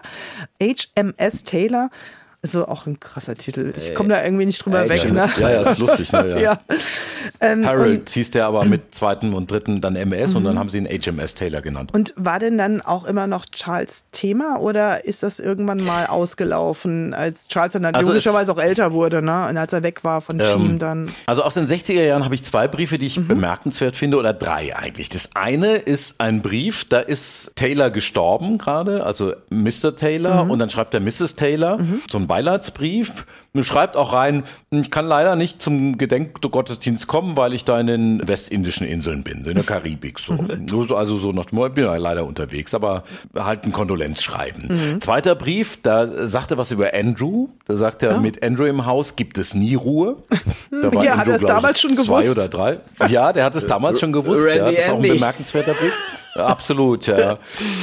H M S Taylor. Also auch ein krasser Titel. Ich komme da irgendwie nicht drüber hey, weg. Ne? Ja, ja, ist lustig. Ne? Ja. ja. Ähm, Harold hieß der aber mit zweiten und dritten dann M S mhm. und dann haben sie ihn H M S Taylor genannt. Und war denn dann auch immer noch Charles Thema oder ist das irgendwann mal ausgelaufen, als Charles dann, dann also logischerweise auch älter wurde, ne? Und als er weg war von Cheam ähm, dann? Also aus den sechziger Jahren habe ich zwei Briefe, die ich mhm. bemerkenswert finde, oder drei eigentlich. Das eine ist ein Brief, da ist Taylor gestorben gerade, also Mister Taylor mhm. und dann schreibt er Misses Taylor, mhm. so ein Beileidsbrief. Und schreibt auch rein, ich kann leider nicht zum Gedenkgottesdienst kommen, weil ich da in den westindischen Inseln bin, in der Karibik. So. Mhm. Nur so, also so nach dem ich bin ja leider unterwegs, aber halt ein Kondolenzschreiben. Mhm. Zweiter Brief, da sagt er was über Andrew. Da sagt er, ja. mit Andrew im Haus gibt es nie Ruhe. Da war ja, Andrew, hat er es damals schon gewusst? Zwei oder drei. Ja, der hat es damals schon gewusst. Ja, das ist auch ein bemerkenswerter Brief. Absolut, ja.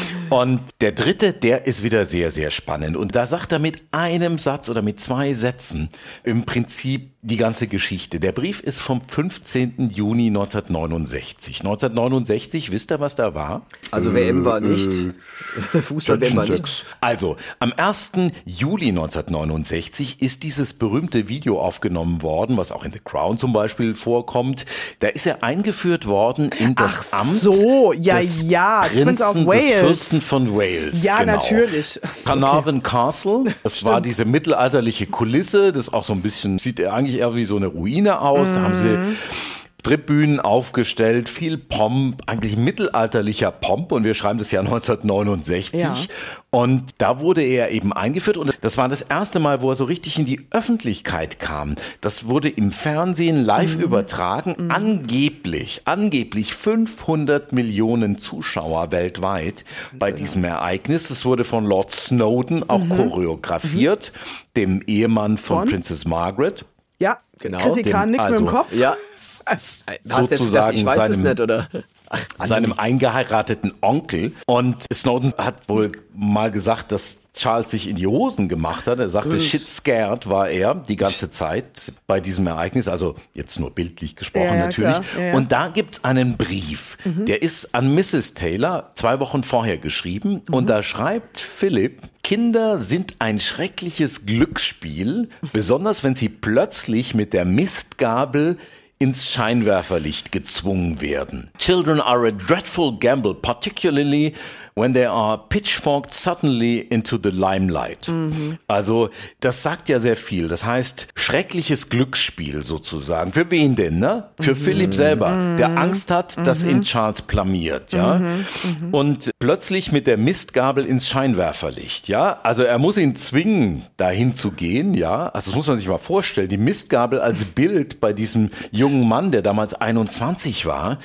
Und der dritte, der ist wieder sehr, sehr spannend. Und da sagt er mit einem Satz oder mit zwei Sätzen im Prinzip die ganze Geschichte. Der Brief ist vom fünfzehnten Juni neunzehnhundertneunundsechzig. neunzehnhundertneunundsechzig, wisst ihr, was da war? Also W M war nicht. Äh, Fußball-W M war nicht. Also, am ersten Juli neunzehnhundertneunundsechzig ist dieses berühmte Video aufgenommen worden, was auch in The Crown zum Beispiel vorkommt. Da ist er eingeführt worden in das Ach Amt so, ja, des ja, Prinzen des Fürsten von Wales. Ja, genau. natürlich. Carnarvon okay. Castle, das war diese mittelalterliche Kulisse, das auch so ein bisschen, sieht eigentlich eher wie so eine Ruine aus. Mhm. Da haben sie Tribünen aufgestellt, viel Pomp, eigentlich mittelalterlicher Pomp, und wir schreiben das Jahr neunzehnhundertneunundsechzig. Ja. Und da wurde er eben eingeführt, und das war das erste Mal, wo er so richtig in die Öffentlichkeit kam. Das wurde im Fernsehen live mhm. übertragen, mhm. angeblich, angeblich fünfhundert Millionen Zuschauer weltweit bei diesem Ereignis. Das wurde von Lord Snowden auch mhm. choreografiert, mhm. dem Ehemann von, von Princess Margaret. Ja, genau. Chrissy Kahn nickt also, mit dem Kopf. Ja, sozusagen ich weiß seinem, es nicht, oder? Ach, seinem eingeheirateten Onkel. Und Snowden hat wohl mal gesagt, dass Charles sich in die Hosen gemacht hat. Er sagte, shit scared war er die ganze Zeit bei diesem Ereignis. Also jetzt nur bildlich gesprochen ja, natürlich. Ja, ja. Und da gibt's einen Brief, mhm. der ist an Misses Taylor zwei Wochen vorher geschrieben. Mhm. Und da schreibt Philipp, Kinder sind ein schreckliches Glücksspiel, besonders wenn sie plötzlich mit der Mistgabel ins Scheinwerferlicht gezwungen werden. Children are a dreadful gamble, particularly when they are pitchforked suddenly into the limelight. Mhm. Also das sagt ja sehr viel. Das heißt, schreckliches Glücksspiel sozusagen. Für wen denn, ne? Für mhm. Philipp selber, mhm. der Angst hat, mhm. dass ihn Charles blamiert, ja? Mhm. Mhm. Und plötzlich mit der Mistgabel ins Scheinwerferlicht, ja? Also er muss ihn zwingen, dahin zu gehen, ja? Also das muss man sich mal vorstellen. Die Mistgabel als Bild bei diesem jungen Mann, der damals einundzwanzig war.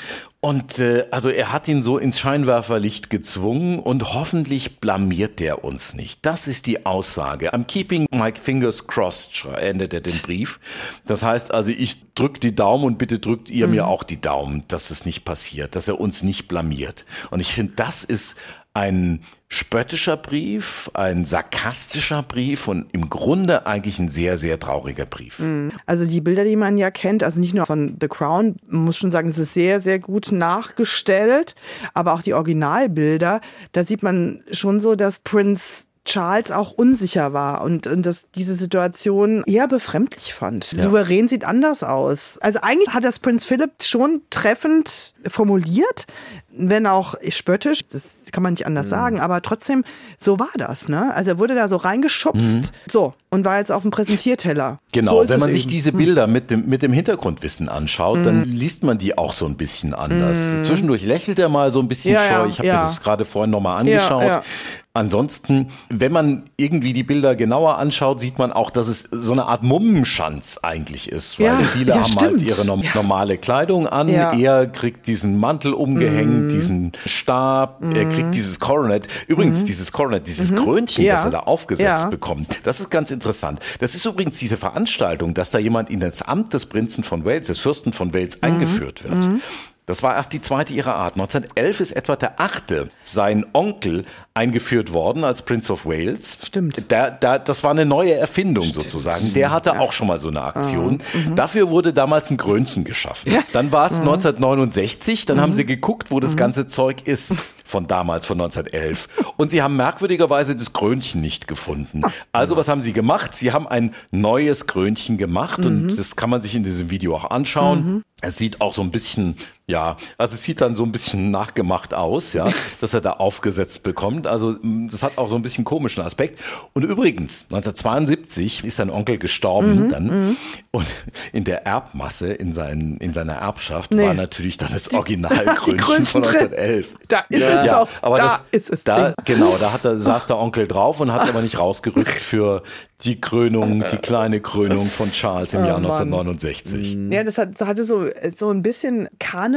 Und äh, also er hat ihn so ins Scheinwerferlicht gezwungen und hoffentlich blamiert der uns nicht. Das ist die Aussage. I'm keeping my fingers crossed, endet er den Brief. Das heißt also, ich drück die Daumen und bitte drückt ihr mhm. mir auch die Daumen, dass es nicht passiert, dass er uns nicht blamiert. Und ich finde, das ist ein spöttischer Brief, ein sarkastischer Brief und im Grunde eigentlich ein sehr, sehr trauriger Brief. Also die Bilder, die man ja kennt, also nicht nur von The Crown, man muss schon sagen, es ist sehr, sehr gut nachgestellt, aber auch die Originalbilder, da sieht man schon so, dass Prinz Charles auch unsicher war und, und dass diese Situation eher befremdlich fand. Ja. Souverän sieht anders aus. Also eigentlich hat das Prinz Philip schon treffend formuliert, wenn auch spöttisch, das kann man nicht anders mhm. sagen, aber trotzdem, so war das, ne? Also er wurde da so reingeschubst, mhm. so, und war jetzt auf dem Präsentierteller. Genau, so wenn man eben. sich diese Bilder mit dem, mit dem Hintergrundwissen anschaut, mhm. dann liest man die auch so ein bisschen anders. Mhm. Zwischendurch lächelt er mal so ein bisschen ja, scheu, ja, ich habe ja. mir das gerade vorhin nochmal angeschaut. Ja, ja. Ansonsten, wenn man irgendwie die Bilder genauer anschaut, sieht man auch, dass es so eine Art Mummenschanz eigentlich ist, weil ja, viele ja, haben stimmt. halt ihre no- normale Kleidung an, Ja. er kriegt diesen Mantel umgehängt, Mhm. diesen Stab, mhm. er kriegt dieses Coronet. Übrigens, mhm. dieses Coronet, dieses mhm. Krönchen, Ja. das er da aufgesetzt Ja. bekommt, das ist ganz interessant. Das ist übrigens diese Veranstaltung, dass da jemand in das Amt des Prinzen von Wales, des Fürsten von Wales, mhm. eingeführt wird. Mhm. Das war erst die zweite ihrer Art. neunzehnhundertelf ist etwa der achte sein Onkel eingeführt worden als Prince of Wales. Stimmt. Da, da, das war eine neue Erfindung Stimmt. sozusagen. Der hatte ja. auch schon mal so eine Aktion. Ah, mhm. Dafür wurde damals ein Krönchen geschaffen. Ja. Dann war es mhm. neunzehnhundertneunundsechzig, dann mhm. haben sie geguckt, wo das mhm. ganze Zeug ist. Von damals, von neunzehnhundertelf. Und sie haben merkwürdigerweise das Krönchen nicht gefunden. Also was haben sie gemacht? Sie haben ein neues Krönchen gemacht mhm. und das kann man sich in diesem Video auch anschauen. Mhm. Es sieht auch so ein bisschen, ja, also es sieht dann so ein bisschen nachgemacht aus, ja, dass er da aufgesetzt bekommt. Also das hat auch so ein bisschen komischen Aspekt. Und übrigens, neunzehnhundertzweiundsiebzig ist sein Onkel gestorben mhm. dann mhm. und in der Erbmasse, in, seinen, in seiner Erbschaft nee. war natürlich dann das Originalkrönchen von neunzehnhundertelf. Da ist ja, es ja, doch, aber da das, ist es. Da, Ding. genau, da hat er, saß der Onkel drauf und hat es aber nicht rausgerückt für die Krönung, die kleine Krönung von Charles im oh, Jahr neunzehnhundertneunundsechzig. Ja, das hat, hatte so, so ein bisschen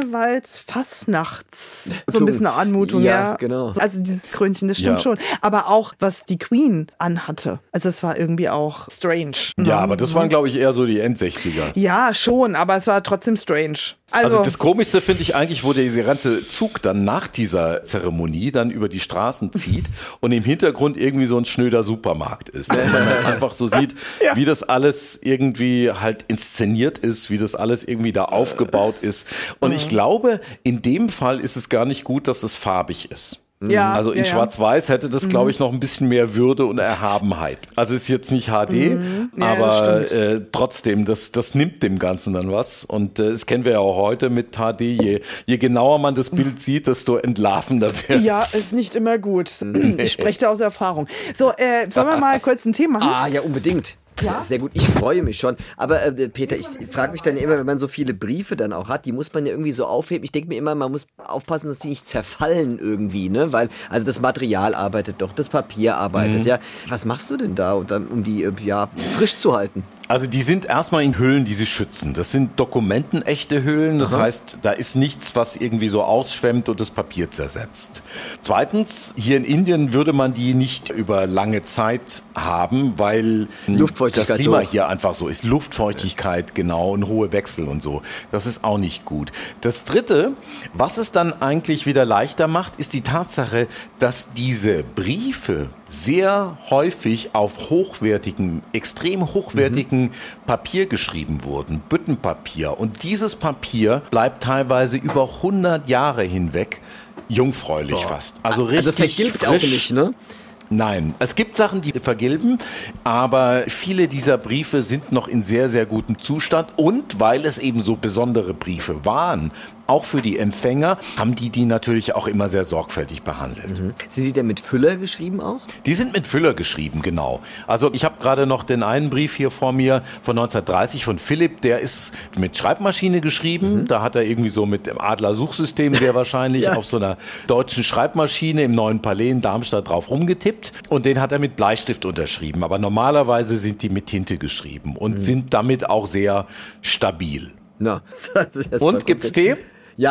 Karnevals-Fastnachts, so ein bisschen eine Anmutung. Ja, ja, genau. Also dieses Krönchen, das stimmt ja. schon. Aber auch, was die Queen anhatte. Also das war irgendwie auch strange. Ja, aber das waren, glaube ich, eher so die Endsechziger. Ja, schon, aber es war trotzdem strange. Also, also das Komischste finde ich eigentlich, wo der dieser ganze Zug dann nach dieser Zeremonie dann über die Straßen zieht und im Hintergrund irgendwie so ein schnöder Supermarkt ist. Und man dann einfach so sieht, ja. wie das alles irgendwie halt inszeniert ist, wie das alles irgendwie da aufgebaut ist. Und ich glaube, in dem Fall ist es gar nicht gut, dass es farbig ist. Ja, also in ja, Schwarz-Weiß hätte das, glaube ich, noch ein bisschen mehr Würde und Erhabenheit. Also ist jetzt nicht H D, mhm. ja, aber äh, trotzdem, das, das nimmt dem Ganzen dann was. Und äh, das kennen wir ja auch heute mit H D. Je, je genauer man das Bild sieht, desto entlarvender wird es. Ja, ist nicht immer gut. Ich spreche da aus Erfahrung. So, äh, sollen wir mal kurz ein Thema machen? Ah, ja, unbedingt. Ja? Sehr gut, ich freue mich schon. Aber äh, Peter, ich frage mich dann immer, wenn man so viele Briefe dann auch hat, die muss man ja irgendwie so aufheben. Ich denke mir immer, man muss aufpassen, dass die nicht zerfallen irgendwie, ne? Weil, also das Material arbeitet doch, das Papier arbeitet, mhm. ja. Was machst du denn da, um die ja, frisch zu halten? Also die sind erstmal in Hüllen, die sie schützen. Das sind dokumentenechte Hüllen. Das Aha. heißt, da ist nichts, was irgendwie so ausschwemmt und das Papier zersetzt. Zweitens, hier in Indien würde man die nicht über lange Zeit haben, weil das Klima so. hier einfach so ist. Luftfeuchtigkeit, genau, und hohe Wechsel und so. Das ist auch nicht gut. Das Dritte, was es dann eigentlich wieder leichter macht, ist die Tatsache, dass diese Briefe sehr häufig auf hochwertigen, extrem hochwertigen mhm. Papier geschrieben wurden, Büttenpapier. Und dieses Papier bleibt teilweise über hundert Jahre hinweg jungfräulich Boah. fast. Also richtig also vergilbt frisch. Auch nicht, ne? Nein, es gibt Sachen, die vergilben, aber viele dieser Briefe sind noch in sehr, sehr gutem Zustand. Und weil es eben so besondere Briefe waren, auch für die Empfänger, haben die die natürlich auch immer sehr sorgfältig behandelt. Mhm. Sind die denn mit Füller geschrieben auch? Die sind mit Füller geschrieben, genau. Also ich habe gerade noch den einen Brief hier vor mir von neunzehnhundertdreißig von Philipp, der ist mit Schreibmaschine geschrieben. Mhm. Da hat er irgendwie so mit dem Adler-Suchsystem sehr wahrscheinlich ja. auf so einer deutschen Schreibmaschine im Neuen Palais in Darmstadt drauf rumgetippt. Und den hat er mit Bleistift unterschrieben. Aber normalerweise sind die mit Tinte geschrieben und mhm. sind damit auch sehr stabil. Na, und gibt's Tee? Ja, ja.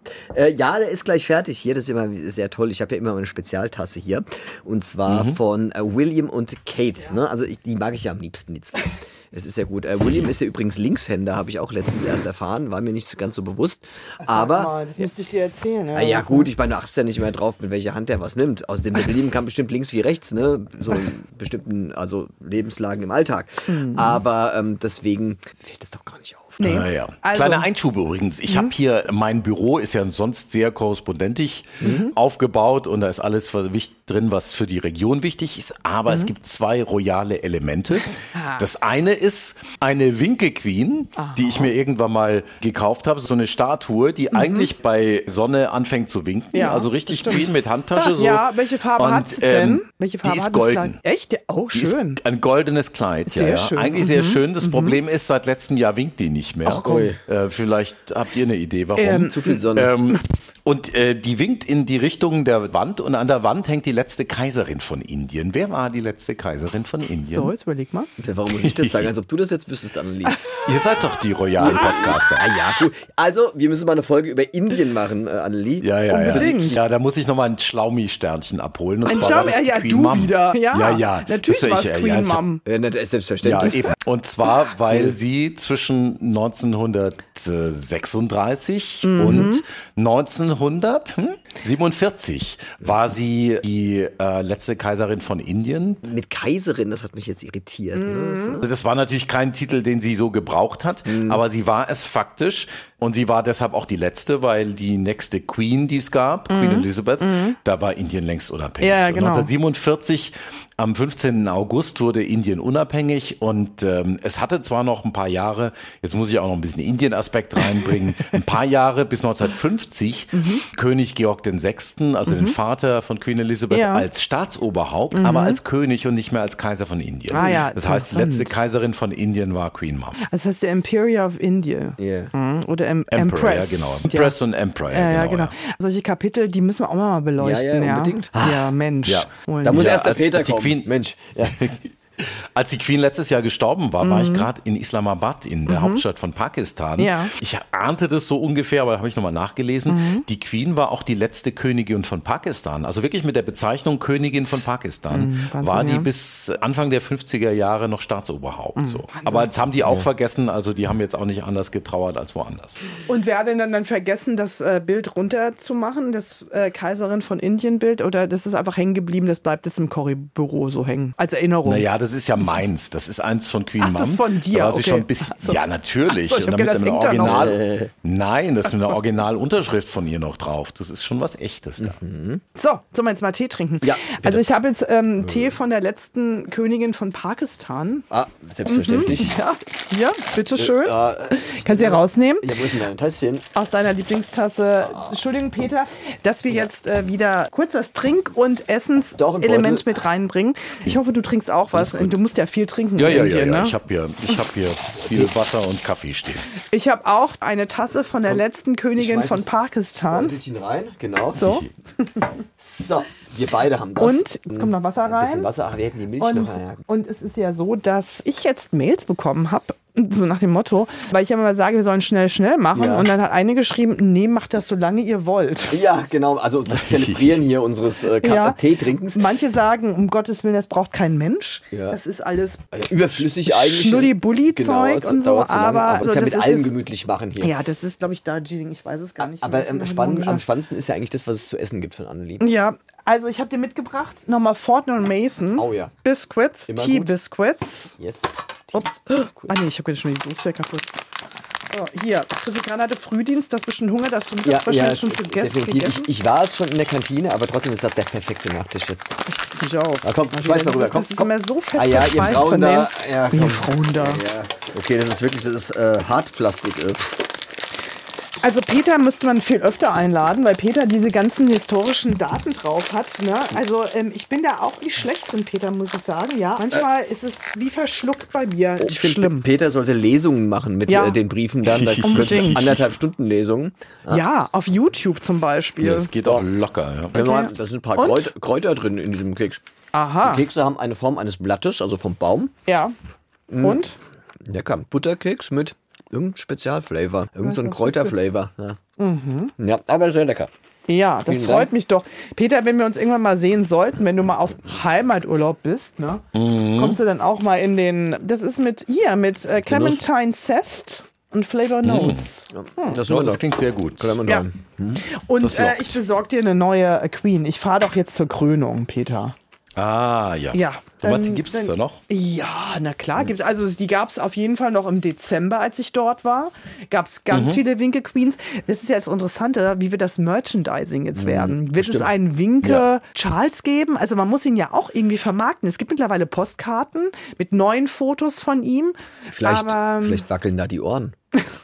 Äh, ja, der ist gleich fertig hier. Das ist immer sehr toll. Ich habe ja immer eine Spezialtasse hier. Und zwar mhm. von äh, William und Kate. Ja. Ne? Also ich, die mag ich ja am liebsten, die zwei. Es ist ja gut. Äh, William ist ja übrigens Linkshänder, habe ich auch letztens erst erfahren. War mir nicht so ganz so bewusst. Aber mal, das müsste ich dir erzählen. Ja, ah, ja gut, ich meine, du achtest ja nicht mehr drauf, mit welcher Hand der was nimmt. Außerdem, der William kann bestimmt links wie rechts, ne? So in bestimmten also Lebenslagen im Alltag. Mhm. Aber ähm, deswegen fällt das doch gar nicht auf. Nee. Ah, ja. Also, Kleiner Einschub übrigens. Ich mhm. habe hier, mein Büro ist ja sonst sehr korrespondentisch mhm. aufgebaut und da ist alles drin, was für die Region wichtig ist. Aber mhm. es gibt zwei royale Elemente. Ah. Das eine ist eine Winke-Queen, die ich mir irgendwann mal gekauft habe. So eine Statue, die mhm. eigentlich bei Sonne anfängt zu winken. Ja, also richtig Queen mit Handtasche. So. Ja, welche Farbe hat es denn? Ähm, welche Farbe die ist hat golden. Echt? Oh, schön. Die ist ein goldenes Kleid. Sehr ja, ja. schön. Eigentlich mhm. sehr schön. Das mhm. Problem ist, seit letztem Jahr winkt die nicht mehr. Ach, cool. Äh, vielleicht habt ihr eine Idee, warum? Ähm, Zu viel Sonne. Ähm, und äh, die winkt in die Richtung der Wand und an der Wand hängt die letzte Kaiserin von Indien. Wer war die letzte Kaiserin von Indien? So, jetzt überleg mal. Warum muss ich das sagen? Als ob du das jetzt wüsstest, Annelie. Ihr seid doch die royalen Podcaster. Ah ja, gut. Also, wir müssen mal eine Folge über Indien machen, äh, Annelie. Ja, ja, ja. Unbedingt. Ja, da muss ich nochmal ein Schlaumi-Sternchen abholen. Und Ein zwar Schlaumi, war das ja, die ja, Queen du Mum. wieder. Ja, ja, ja. Natürlich war es ja, Queen ja, Mum. Ja, das ist Ja, selbstverständlich. eben. Und zwar, weil sie zwischen neunzehnhundertsechsunddreißig mhm. und neunzehnhundertsiebenundvierzig war sie die äh, letzte Kaiserin von Indien. Mit Kaiserin, das hat mich jetzt irritiert. Mhm. Ne? Das war natürlich kein Titel, den sie so gebraucht hat, mhm. aber sie war es faktisch. Und sie war deshalb auch die letzte, weil die nächste Queen, die es gab, mhm. Queen Elizabeth, mhm. da war Indien längst unabhängig. Ja, genau. neunzehnhundertsiebenundvierzig, am fünfzehnten August, wurde Indien unabhängig und ähm, es hatte zwar noch ein paar Jahre, jetzt muss ich auch noch ein bisschen Indien-Aspekt reinbringen, ein paar Jahre bis neunzehnhundertfünfzig, mhm. König Georg der Sechste., also mhm. den Vater von Queen Elizabeth, ja. als Staatsoberhaupt, mhm. aber als König und nicht mehr als Kaiser von Indien. Ah, ja, das heißt, die letzte Kaiserin von Indien war Queen Mum. Das heißt, der Emperor of India. Yeah. Mhm. Oder em Emperor, Empress. ja, genau. Empress ja. und Emperor, ja, ja, genau. ja, genau. Ja. Solche Kapitel, die müssen wir auch mal beleuchten. Ja, ja, unbedingt. Ja, ja Mensch. Ja. Da muss ja, erst der als, Peter als die kommen. Queen, Mensch. Ja. Als die Queen letztes Jahr gestorben war, mhm. war ich gerade in Islamabad, in der mhm. Hauptstadt von Pakistan. Ja. Ich ahnte das so ungefähr, aber da habe ich nochmal nachgelesen. Mhm. Die Queen war auch die letzte Königin von Pakistan. Also wirklich mit der Bezeichnung Königin von Pakistan mhm, Wahnsinn, war die ja. bis Anfang der fünfziger Jahre noch Staatsoberhaupt. Mhm, so. Aber das haben die auch ja. vergessen, also die haben jetzt auch nicht anders getrauert als woanders. Und wer hat denn dann, dann vergessen, das äh, Bild runterzumachen, das äh, Kaiserin von Indien Bild? Oder das ist einfach hängen geblieben, das bleibt jetzt im Corrie-Büro so hängen, als Erinnerung? Naja, das ist ja meins. Das ist eins von Queen Mum. Ach, das ist von dir, da war okay. sie schon ein bisschen, so. Ja, natürlich. So, ich und hab damit gedacht, eine das hängt da Original, nein, das ist eine Originalunterschrift von ihr noch drauf. Das ist schon was Echtes da. Mhm. So, sollen wir jetzt mal Tee trinken? Ja, also ich habe jetzt ähm, Tee von der letzten Königin von Pakistan. Ah, selbstverständlich. Mhm. Ja, hier, bitteschön. Äh, äh, Kannst du hier rausnehmen? Ja, wo ist denn dein Tässchen? Aus deiner Lieblingstasse. Entschuldigung, Peter, dass wir jetzt äh, wieder kurz das Trink- und Essenselement mit reinbringen. Ich hoffe, du trinkst auch was. Du musst ja viel trinken. Ja, ja, in ja, Indien, ja. ne? Ich habe hier, ich hab hier viel Wasser und Kaffee stehen. Ich habe auch eine Tasse von der letzten Königin von Pakistan. Ein bisschen rein, genau. So. So, wir beide haben das. Und jetzt kommt noch Wasser rein. Ein bisschen Wasser, ach, wir hätten die Milch Und, noch. Ja. und es ist ja so, dass ich jetzt Mails bekommen habe, so nach dem Motto, weil ich ja immer sage, wir sollen schnell, schnell machen. Ja. Und dann hat eine geschrieben, nee, macht das, solange ihr wollt. Ja, genau. Also das Zelebrieren hier unseres äh, Ja. Teetrinkens. Manche sagen, um Gottes Willen, das braucht kein Mensch. Ja. Das ist alles Überflüssig eigentlich. Schnulli-Bulli-Zeug Genau, und so. dauert zu lange, Aber, aber so, es ja das mit ist allem jetzt, gemütlich machen hier. ja, das ist, glaube ich, Darjeeling. Ich weiß es gar nicht. Aber ähm, Ich spann, hab am spannendsten ist ja eigentlich das, was es zu essen gibt von Annelie. Ja, also ich habe dir mitgebracht, nochmal Fortnum und Mason. Oh ja. Biscuits, Immer Tea gut. Biscuits. Yes. Ups. Ah nee, ich habe schon die Dose kaputt. So, hier, Christiane hatte Frühdienst, das bisschen Hunger, das du Ja, wahrscheinlich ja, schon zu Gästen definitiv. gegessen. Ich, ich war es schon in der Kantine, aber trotzdem ist das der perfekte Nachtisch jetzt. Ich nicht auf. Ja, komm, Also, schmeiß mal das rüber. ist- Komm, Das ist komm. immer so fest Ah ja, ihr verschweißt Frauen von da. denen. Ja, Ihr komm. Frauen da. Ja. Okay, das ist wirklich, das ist äh, Hartplastik. Äh. Also Peter müsste man viel öfter einladen, weil Peter diese ganzen historischen Daten drauf hat. Ne? Also ähm, ich bin da auch nicht schlecht drin, Peter, muss ich sagen. Ja, manchmal ist es wie verschluckt bei mir. Ich Ist finde, schlimm. Peter sollte Lesungen machen mit Ja. äh, den Briefen dann. Da Unbedingt. anderthalb Stunden Lesungen. Ja, auf YouTube zum Beispiel. Ja, es geht auch locker. Ja. Wenn man- Da sind ein paar Und? Kräuter, Kräuter drin in diesem Keks. Aha. Die Kekse haben eine Form eines Blattes, also vom Baum. Ja. Und? Lecker. Butterkeks mit irgendein Spezialflavor, irgendein so ein Was, was Kräuterflavor. Ja. Mhm. Ja, aber sehr lecker. Ja, das Vielen freut Dank. mich doch. Peter, wenn wir uns irgendwann mal sehen sollten, wenn du mal auf Heimaturlaub bist, ne, Mhm. kommst du dann auch mal in den, das ist mit hier, mit äh, Clementine Zest und Flavor Notes. Hm. Das, Ja, das klingt sehr gut. Ja. Und Das äh, lockt. ich besorge dir eine neue äh, Queen. Ich fahre doch jetzt zur Krönung, Peter. Ah, ja. Ja. Du meinst, die dann- gibt es dann- da noch? Ja, na klar gibt's. Also die gab es auf jeden Fall noch im Dezember, als ich dort war. Gab es ganz Mhm. viele Winke Queens. Das ist ja das Interessante, wie wird das Merchandising jetzt werden? Wird es stimmt. einen Winke Ja. Charles geben? Also man muss ihn ja auch irgendwie vermarkten. Es gibt mittlerweile Postkarten mit neuen Fotos von ihm. Vielleicht, aber, vielleicht wackeln da die Ohren.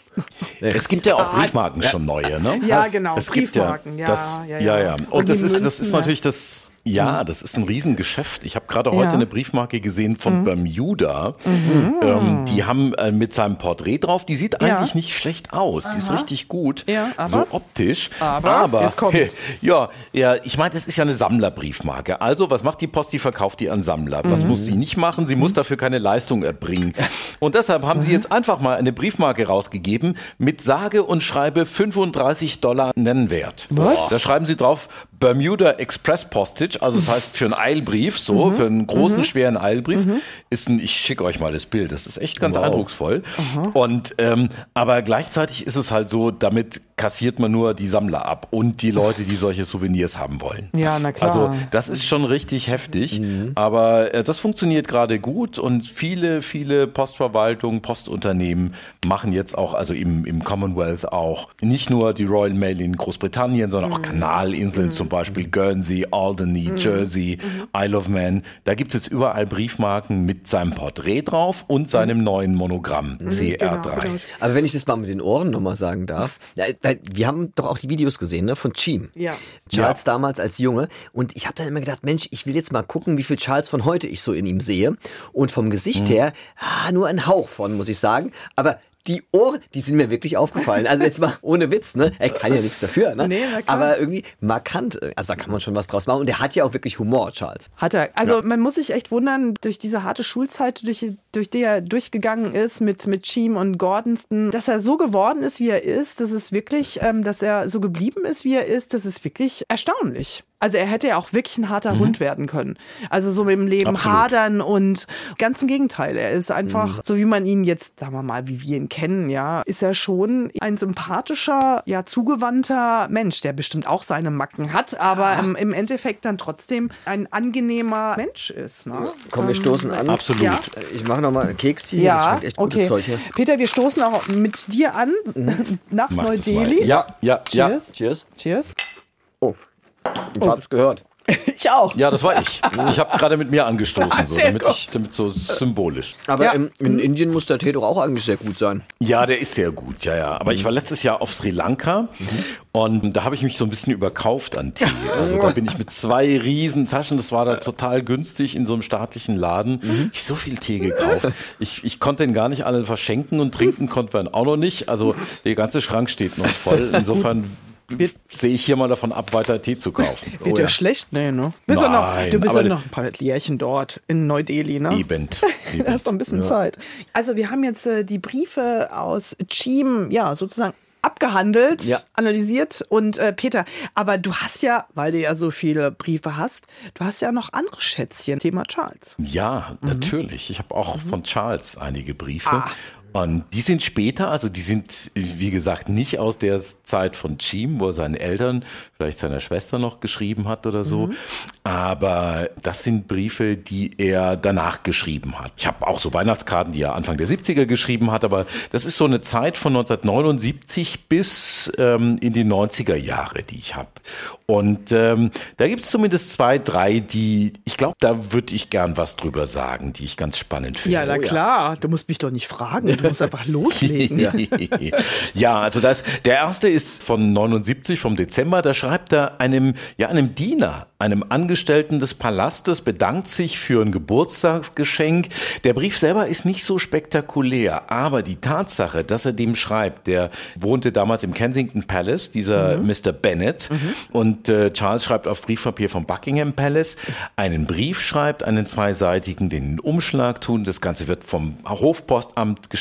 Es gibt ja auch Briefmarken schon neue, ne? Ja, genau, Es gibt Briefmarken, ja, ja, das, ja, ja, ja. ja. Und Und die das ist, das Münzen, ist ne? natürlich das, ja, das ist ein Riesengeschäft. Ich habe gerade heute Ja. eine Briefmarke gesehen von Bermuda. Ähm, die haben äh, mit seinem Porträt drauf, die sieht Ja. eigentlich nicht schlecht aus. Die ist richtig gut, Ja, aber? so optisch. Aber? Jetzt kommt's. ja, ja, ich meine, das ist ja eine Sammlerbriefmarke. Also, was macht die Post? Die verkauft die an Sammler. Was Mhm. muss sie nicht machen? Sie muss dafür keine Leistung erbringen. Und deshalb haben Mhm. sie jetzt einfach mal eine Briefmarke rausgegeben mit sage und schreibe fünfunddreißig Dollar Nennwert. Was? Da schreiben sie drauf Bermuda Express Postage, also das heißt für einen Eilbrief, so, für einen großen, schweren Eilbrief, ist ein, ich schicke euch mal das Bild, das ist echt ganz eindrucksvoll. Und, ähm, aber gleichzeitig ist es halt so, damit kassiert man nur die Sammler ab und die Leute, die solche Souvenirs haben wollen. Ja, na klar. Also das ist schon richtig heftig, aber äh, das funktioniert gerade gut und viele, viele Postverwaltungen, Postunternehmen machen jetzt auch, also im, im Commonwealth auch, nicht nur die Royal Mail in Großbritannien, sondern auch Kanalinseln, zum Beispiel Guernsey, Alderney, Jersey, Isle of Man. Da gibt es jetzt überall Briefmarken mit seinem Porträt drauf und seinem neuen Monogramm C R drei. Genau. Aber wenn ich das mal mit den Ohren nochmal sagen darf, ja, weil wir haben doch auch die Videos gesehen, ne, von Cheam. Ja. Charles Ja. damals als Junge. Und ich habe dann immer gedacht, Mensch, ich will jetzt mal gucken, wie viel Charles von heute ich so in ihm sehe. Und vom Gesicht her, ah, nur ein Hauch von, muss ich sagen. Aber die Ohren, die sind mir wirklich aufgefallen. Also jetzt mal ohne Witz, ne? Er kann ja nichts dafür, ne? Nee, na klar. Aber irgendwie markant. Also da kann man schon was draus machen. Und er hat ja auch wirklich Humor, Charles. Hat er. Also man muss sich echt wundern, durch diese harte Schulzeit, durch, durch die er durchgegangen ist mit, mit Cheam und Gordonston, dass er so geworden ist, wie er ist, das ist wirklich, ähm, dass er so geblieben ist, wie er ist, das ist wirklich erstaunlich. Also er hätte ja auch wirklich ein harter Hund werden können. Also so mit dem Leben Absolut. hadern und ganz im Gegenteil. Er ist einfach, so wie man ihn jetzt, sagen wir mal, wie wir ihn kennen, ja, ist er schon ein sympathischer, ja, zugewandter Mensch, der bestimmt auch seine Macken hat, aber ähm, im Endeffekt dann trotzdem ein angenehmer Mensch ist. Ne? Komm, wir stoßen an. Absolut. Ja. Ich mache nochmal Keks hier. Das Ja, schmeckt echt gutes okay. Zeug hier. Peter, wir stoßen auch mit dir an nach Macht es mal. Neu-Delhi. Ja, ja, ja. Cheers. Cheers. Cheers. Oh, ich hab's gehört. Ich auch. Ja, das war ich. Ich habe gerade mit mir angestoßen, so, Sehr damit, gut. ich, damit so symbolisch. Aber Ja. in, in Indien muss der Tee doch auch eigentlich sehr gut sein. Ja, der ist sehr gut, ja, ja. Aber ich war letztes Jahr auf Sri Lanka und da habe ich mich so ein bisschen überkauft an Tee. Also da bin ich mit zwei riesen Taschen, das war da total günstig in so einem staatlichen Laden. Ich so viel Tee gekauft. Ich, ich konnte den gar nicht alle verschenken und trinken konnten wir ihn auch noch nicht. Also der ganze Schrank steht noch voll. Insofern sehe ich hier mal davon ab, weiter Tee zu kaufen. Wird Oh ja ja. schlecht, nee, ne? Bist ja noch, Nein, du bist ja aber- noch ein paar Jährchen dort in Neu-Delhi, ne? Eben. Da hast du ein bisschen Zeit. Also wir haben jetzt äh, die Briefe aus Cheam, ja, sozusagen abgehandelt, Ja. analysiert und äh, Peter, aber du hast ja, weil du ja so viele Briefe hast, du hast ja noch andere Schätzchen, Thema Charles. Ja, natürlich. Ich habe auch von Charles einige Briefe. Ah. Und die sind später, also die sind, wie gesagt, nicht aus der Zeit von Cheam, wo er seinen Eltern, vielleicht seiner Schwester noch geschrieben hat oder so. Aber das sind Briefe, die er danach geschrieben hat. Ich habe auch so Weihnachtskarten, die er Anfang der siebziger geschrieben hat, aber das ist so eine Zeit von neunzehnhundertneunundsiebzig bis ähm, in die neunziger Jahre, die ich habe. Und ähm, da gibt es zumindest zwei, drei, die, ich glaube, da würde ich gern was drüber sagen, die ich ganz spannend finde. Ja, na klar, du musst mich doch nicht fragen, du musst einfach loslegen. Ja. Ja, also das, der erste ist von neunundsiebzig, vom Dezember, da schreibt er einem, ja, einem Diener, einem Angestellten des Palastes, bedankt sich für ein Geburtstagsgeschenk. Der Brief selber ist nicht so spektakulär, aber die Tatsache, dass er dem schreibt, der wohnte damals im Kensington Palace, dieser mhm. Mister Bennet, mhm. und äh, Charles schreibt auf Briefpapier vom Buckingham Palace, einen Brief schreibt, einen zweiseitigen, den in den Umschlag tun, das Ganze wird vom Hofpostamt gestellt,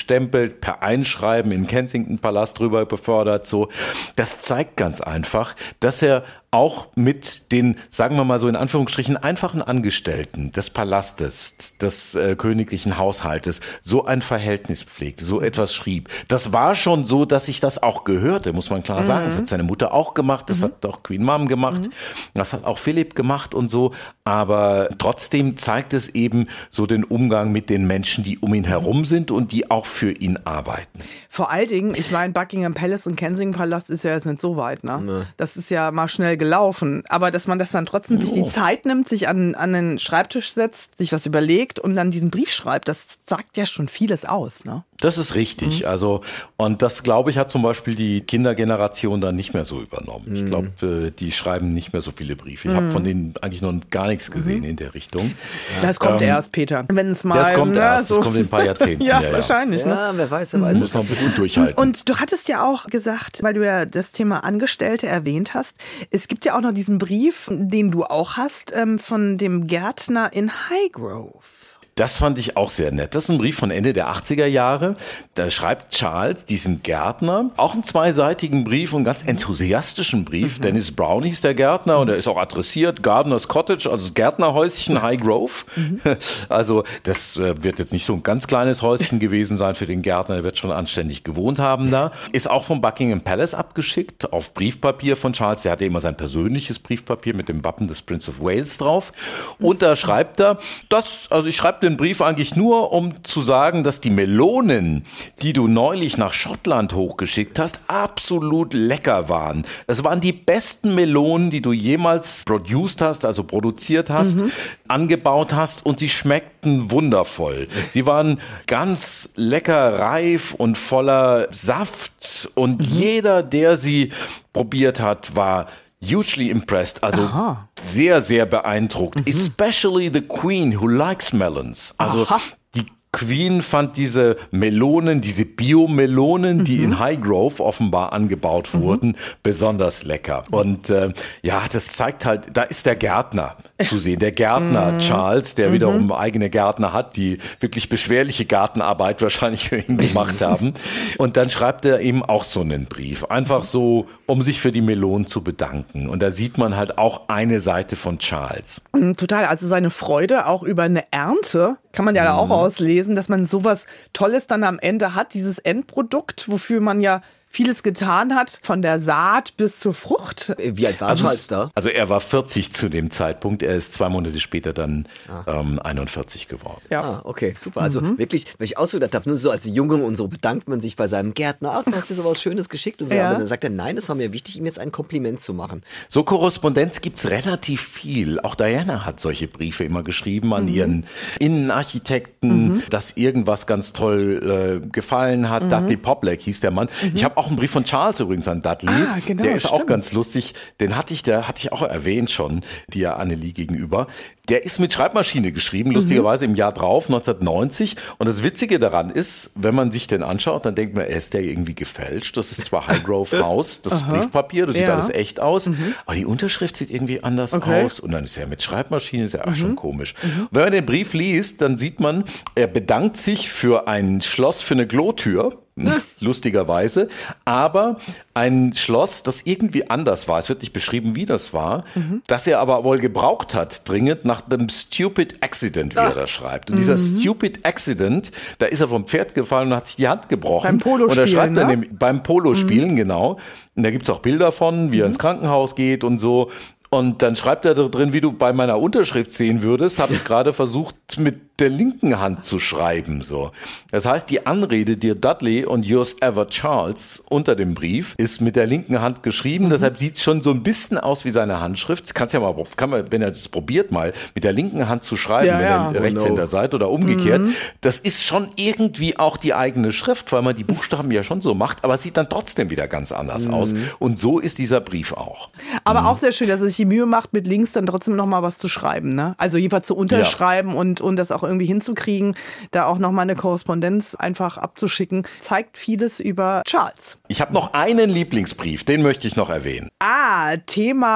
gestempelt, per Einschreiben in Kensington Palast rüber befördert. So, das zeigt ganz einfach, dass er auch mit den, sagen wir mal so in Anführungsstrichen, einfachen Angestellten des Palastes, des äh, königlichen Haushaltes, so ein Verhältnis pflegte, so etwas schrieb. Das war schon so, dass ich das auch gehörte, muss man klar sagen. Mhm. Das hat seine Mutter auch gemacht, das mhm. hat auch Queen Mum gemacht, mhm. das hat auch Philipp gemacht und so. Aber trotzdem zeigt es eben so den Umgang mit den Menschen, die um ihn herum sind und die auch für ihn arbeiten. Vor allen Dingen, ich meine, Buckingham Palace und Kensington Palast ist ja jetzt nicht so weit, ne? Nee. Das ist ja mal schnell gelaufen. Aber dass man das dann trotzdem oh. sich die Zeit nimmt, sich an, an den Schreibtisch setzt, sich was überlegt und dann diesen Brief schreibt, das sagt ja schon vieles aus, ne? Das ist richtig. Mhm. Also, und das, glaube ich, hat zum Beispiel die Kindergeneration dann nicht mehr so übernommen. Mhm. Ich glaube, die schreiben nicht mehr so viele Briefe. Ich mhm. habe von denen eigentlich noch gar nichts gesehen mhm. in der Richtung. Das kommt ähm, erst, Peter. Wenn es mal. Das kommt ne, erst, so. das kommt in ein paar Jahrzehnten. ja, ja, ja, wahrscheinlich. Ne? Ja, wer weiß, wer weiß. Muss noch ein bisschen durchhalten. Und du hattest ja auch gesagt, weil du ja das Thema Angestellte erwähnt hast, es gibt ja auch noch diesen Brief, den du auch hast, von dem Gärtner in Highgrove. Das fand ich auch sehr nett. Das ist ein Brief von Ende der achtziger Jahre. Da schreibt Charles diesem Gärtner auch einen zweiseitigen Brief und einen ganz enthusiastischen Brief. Mhm. Dennis Brown hieß der Gärtner und er ist auch adressiert. Gardener's Cottage, also das Gärtnerhäuschen Highgrove. Mhm. Also das wird jetzt nicht so ein ganz kleines Häuschen gewesen sein für den Gärtner. Er wird schon anständig gewohnt haben da. Ist auch vom Buckingham Palace abgeschickt auf Briefpapier von Charles. Der hatte immer sein persönliches Briefpapier mit dem Wappen des Prince of Wales drauf. Und da schreibt er, das, also ich schreibe den Brief eigentlich nur, um zu sagen, dass die Melonen, die du neulich nach Schottland hochgeschickt hast, absolut lecker waren. Das waren die besten Melonen, die du jemals produced hast, also produziert hast, mhm. angebaut hast und sie schmeckten wundervoll. Sie waren ganz lecker, reif und voller Saft und mhm. jeder, der sie probiert hat, war hugely impressed, also Aha. sehr, sehr beeindruckt. Mhm. Especially the Queen who likes melons. Also Aha. die Queen fand diese Melonen, diese Bio-Melonen, mhm. die in Highgrove offenbar angebaut wurden, mhm. besonders lecker. Und äh, ja, das zeigt halt, da ist der Gärtner zu sehen. Der Gärtner mhm. Charles, der wiederum eigene Gärtner hat, die wirklich beschwerliche Gartenarbeit wahrscheinlich für ihn gemacht haben. Und dann schreibt er eben auch so einen Brief. Einfach so, um sich für die Melonen zu bedanken. Und da sieht man halt auch eine Seite von Charles. Total, also seine Freude auch über eine Ernte kann man ja mhm. da auch auslesen, dass man sowas Tolles dann am Ende hat, dieses Endprodukt, wofür man ja vieles getan hat, von der Saat bis zur Frucht. Wie alt war also, Charles da? Also er war vierzig zu dem Zeitpunkt. Er ist zwei Monate später dann ah. ähm, einundvierzig geworden. Ja. Ah, okay, super. Also mhm. wirklich, wenn ich ausgedacht habe, nur so als Junge und so bedankt man sich bei seinem Gärtner, ach, du hast mir so was Schönes geschickt und so. Ja. Aber dann sagt er, nein, es war mir wichtig, ihm jetzt ein Kompliment zu machen. So Korrespondenz gibt's relativ viel. Auch Diana hat solche Briefe immer geschrieben an mhm. ihren Innenarchitekten, mhm. dass irgendwas ganz toll äh, gefallen hat. Mhm. Dudley Poplack hieß der Mann. Mhm. Ich habe auch einen Brief von Charles übrigens an Dudley. Ah, genau, der ist stimmt. auch ganz lustig. Den hatte ich, der hatte ich auch erwähnt schon, dir Annelie gegenüber. Der ist mit Schreibmaschine geschrieben, lustigerweise im Jahr drauf, neunzehnhundertneunzig. Und das Witzige daran ist, wenn man sich den anschaut, dann denkt man, ist der irgendwie gefälscht. Das ist zwar Highgrove House, das Aha. Briefpapier, das sieht ja. alles echt aus, mhm. aber die Unterschrift sieht irgendwie anders okay. aus. Und dann ist er mit Schreibmaschine, ist ja auch mhm. schon komisch. Mhm. Und wenn man den Brief liest, dann sieht man, er bedankt sich für ein Schloss für eine Klotür. Lustigerweise, aber ein Schloss, das irgendwie anders war. Es wird nicht beschrieben, wie das war, mhm. das er aber wohl gebraucht hat, dringend nach dem Stupid Accident, wie Ach. er da schreibt. Und mhm. dieser Stupid Accident, da ist er vom Pferd gefallen und hat sich die Hand gebrochen. Beim Polospielen, und da schreibt ne? er nämlich, beim Polospielen, mhm. genau. Und da gibt's auch Bilder von, wie er ins Krankenhaus geht und so. Und dann schreibt er da drin, wie du bei meiner Unterschrift sehen würdest, habe ich gerade versucht, mit der linken Hand zu schreiben. So. Das heißt, die Anrede Dear Dudley und Yours ever Charles unter dem Brief ist mit der linken Hand geschrieben. Mhm. Deshalb sieht es schon so ein bisschen aus wie seine Handschrift. Kannst ja mal, kann man, wenn er das probiert, mal mit der linken Hand zu schreiben, ja, wenn ja. er Rechtshänder oh no. seid oder umgekehrt. Mhm. Das ist schon irgendwie auch die eigene Schrift, weil man die Buchstaben ja schon so macht, aber es sieht dann trotzdem wieder ganz anders mhm. aus. Und so ist dieser Brief auch. Aber mhm. auch sehr schön, dass er sich die Mühe macht, mit links dann trotzdem noch mal was zu schreiben. Ne? Also jeweils zu unterschreiben ja. und, und das auch irgendwie hinzukriegen, da auch nochmal eine Korrespondenz einfach abzuschicken, zeigt vieles über Charles. Ich habe noch einen Lieblingsbrief, den möchte ich noch erwähnen. Ah, Thema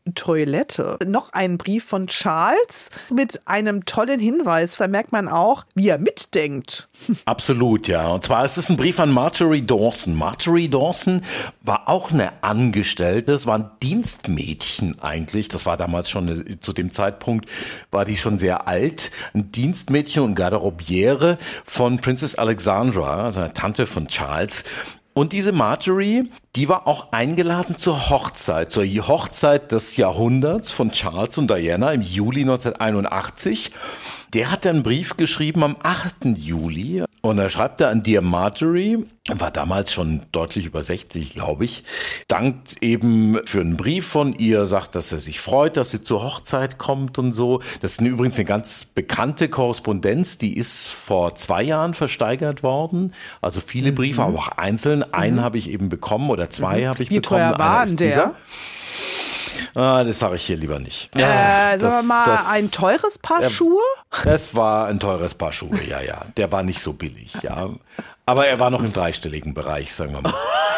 Toilette. Noch ein Brief von Charles mit einem tollen Hinweis. Da merkt man auch, wie er mitdenkt. Absolut, ja. Und zwar ist es ein Brief an Marjorie Dawson. Marjorie Dawson war auch eine Angestellte. Das war ein Dienstmädchen eigentlich. Das war damals schon, zu dem Zeitpunkt war die schon sehr alt. Ein Dienstmädchen und Garderobiere von Princess Alexandra, also einer Tante von Charles. Und diese Marjorie, die war auch eingeladen zur Hochzeit, zur Hochzeit des Jahrhunderts von Charles und Diana im Juli neunzehnhunderteinundachtzig. Der hat einen Brief geschrieben am achten Juli und er schreibt da an Dear Marjorie, war damals schon deutlich über sechzig, glaube ich, dankt eben für einen Brief von ihr, sagt, dass er sich freut, dass sie zur Hochzeit kommt und so. Das ist übrigens eine ganz bekannte Korrespondenz, die ist vor zwei Jahren versteigert worden. Also viele Briefe, mhm. aber auch einzeln. Einen mhm. habe ich eben bekommen oder zwei mhm. habe ich Wie bekommen. Wie teuer war denn der? Dieser. Ah, das sage ich hier lieber nicht. Äh, ja, sagen wir mal, das, ein teures Paar äh, Schuhe? Es war ein teures Paar Schuhe, ja, ja. Der war nicht so billig, ja. Aber er war noch im dreistelligen Bereich, sagen wir mal.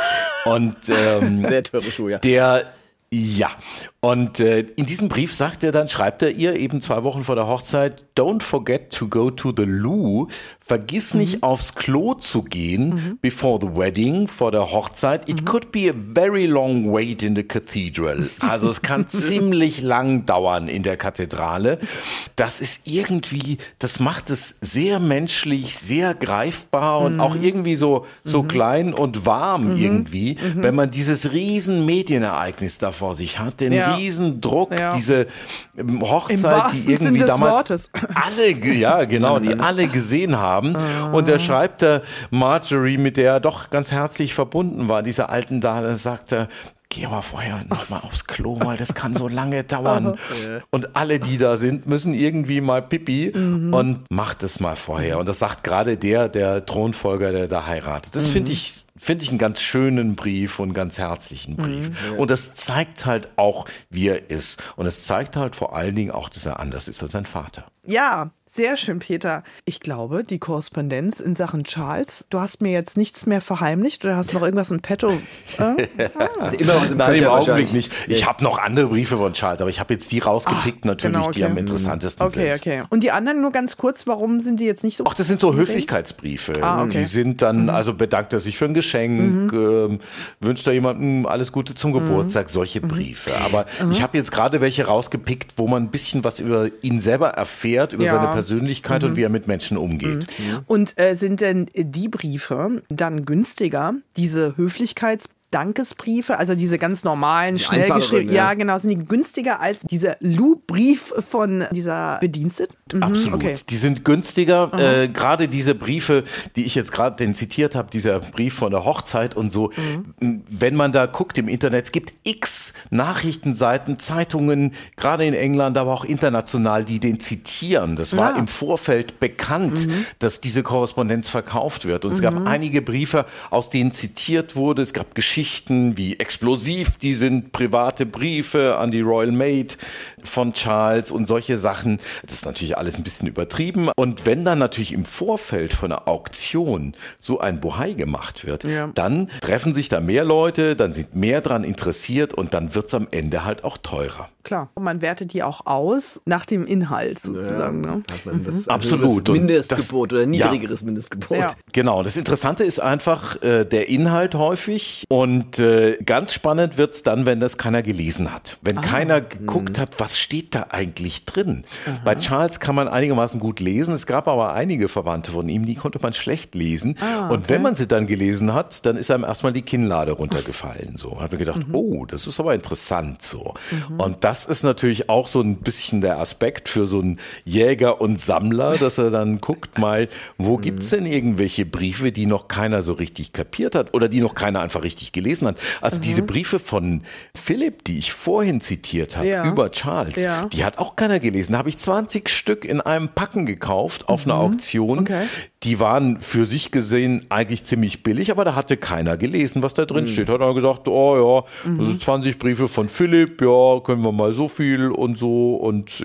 Und ähm, sehr teure Schuhe, ja. Der, ja. Und äh, in diesem Brief sagt er dann, schreibt er ihr eben zwei Wochen vor der Hochzeit, don't forget to go to the loo. Vergiss mhm. nicht aufs Klo zu gehen mhm. before the wedding, vor der Hochzeit. It mhm. could be a very long wait in the cathedral. Also es kann ziemlich lang dauern in der Kathedrale. Das ist irgendwie, das macht es sehr menschlich, sehr greifbar und mhm. auch irgendwie so, so mhm. klein und warm mhm. irgendwie, mhm. wenn man dieses riesen Medienereignis da vor sich hat, den ja. riesen Druck, ja. diese Hochzeit, die irgendwie damals Wortes. alle, ja genau, die alle gesehen haben. Und er schreibt der Marjorie, mit der er doch ganz herzlich verbunden war, dieser alten Dame, sagt er, geh mal vorher nochmal aufs Klo, weil das kann so lange dauern. Und alle, die da sind, müssen irgendwie mal pipi mhm. und macht es mal vorher. Und das sagt gerade der, der Thronfolger, der da heiratet. Das mhm. finde ich, finde ich einen ganz schönen Brief und einen ganz herzlichen Brief. Mhm. Und das zeigt halt auch, wie er ist. Und es zeigt halt vor allen Dingen auch, dass er anders ist als sein Vater. Ja, sehr schön, Peter. Ich glaube, die Korrespondenz in Sachen Charles, du hast mir jetzt nichts mehr verheimlicht oder hast noch irgendwas in petto? Äh? Ah. Immer was im Nein, im Augenblick nicht. Ich habe noch andere Briefe von Charles, aber ich habe jetzt die rausgepickt, Ach, natürlich, genau, okay. die am interessantesten okay, sind. Okay, okay. Und die anderen nur ganz kurz, warum sind die jetzt nicht so? Ach, das sind so Höflichkeitsbriefe. Ah, okay. Die sind dann, mhm. also bedankt er sich für ein Geschenk, mhm. äh, wünscht er jemandem alles Gute zum Geburtstag, mhm. solche Briefe. Aber mhm. ich habe jetzt gerade welche rausgepickt, wo man ein bisschen was über ihn selber erfährt, über ja. seine Persönlichkeit mhm. und wie er mit Menschen umgeht. Mhm. Und äh, sind denn die Briefe dann günstiger, diese Höflichkeitsbriefe? Dankesbriefe, also diese ganz normalen, die schnell geschrieben, ja. ja genau, sind die günstiger als dieser Lou-Brief von dieser Bediensteten? Mhm, Absolut, okay. Die sind günstiger, äh, gerade diese Briefe, die ich jetzt gerade den zitiert habe, dieser Brief von der Hochzeit und so, mhm. wenn man da guckt im Internet, es gibt x Nachrichtenseiten, Zeitungen, gerade in England, aber auch international, die den zitieren. Das war ja. im Vorfeld bekannt, mhm. dass diese Korrespondenz verkauft wird und es mhm. gab einige Briefe, aus denen zitiert wurde, es gab Geschichten, wie explosiv, die sind private Briefe an die Royal Maid von Charles und solche Sachen. Das ist natürlich alles ein bisschen übertrieben. Und wenn dann natürlich im Vorfeld von einer Auktion so ein Bohai gemacht wird, ja. dann treffen sich da mehr Leute, dann sind mehr dran interessiert und dann wird es am Ende halt auch teurer. Klar, und man wertet die auch aus nach dem Inhalt sozusagen. Ja, ne? man das mhm. Absolut. Mindestgebot das, oder niedrigeres ja. Mindestgebot. Ja. Genau, das Interessante ist einfach äh, der Inhalt häufig und äh, ganz spannend wird's dann, wenn das keiner gelesen hat. Wenn ah. keiner geguckt mhm. hat, was steht da eigentlich drin. Aha. Bei Charles kann man einigermaßen gut lesen, es gab aber einige Verwandte von ihm, die konnte man schlecht lesen ah, okay. und wenn man sie dann gelesen hat, dann ist einem erstmal die Kinnlade runtergefallen. So hat man gedacht, mhm. oh, das ist aber interessant so. Mhm. Und das Das ist natürlich auch so ein bisschen der Aspekt für so einen Jäger und Sammler, dass er dann guckt mal, wo gibt's denn irgendwelche Briefe, die noch keiner so richtig kapiert hat oder die noch keiner einfach richtig gelesen hat. Also mhm. diese Briefe von Philipp, die ich vorhin zitiert habe, ja. über Charles, ja. die hat auch keiner gelesen. Da habe ich zwanzig Stück in einem Packen gekauft auf mhm. einer Auktion. Okay. Die waren für sich gesehen eigentlich ziemlich billig, aber da hatte keiner gelesen, was da drin mhm. steht. Hat er gesagt, oh ja, mhm. das sind zwanzig Briefe von Philipp, ja, können wir mal so viel und so und ja.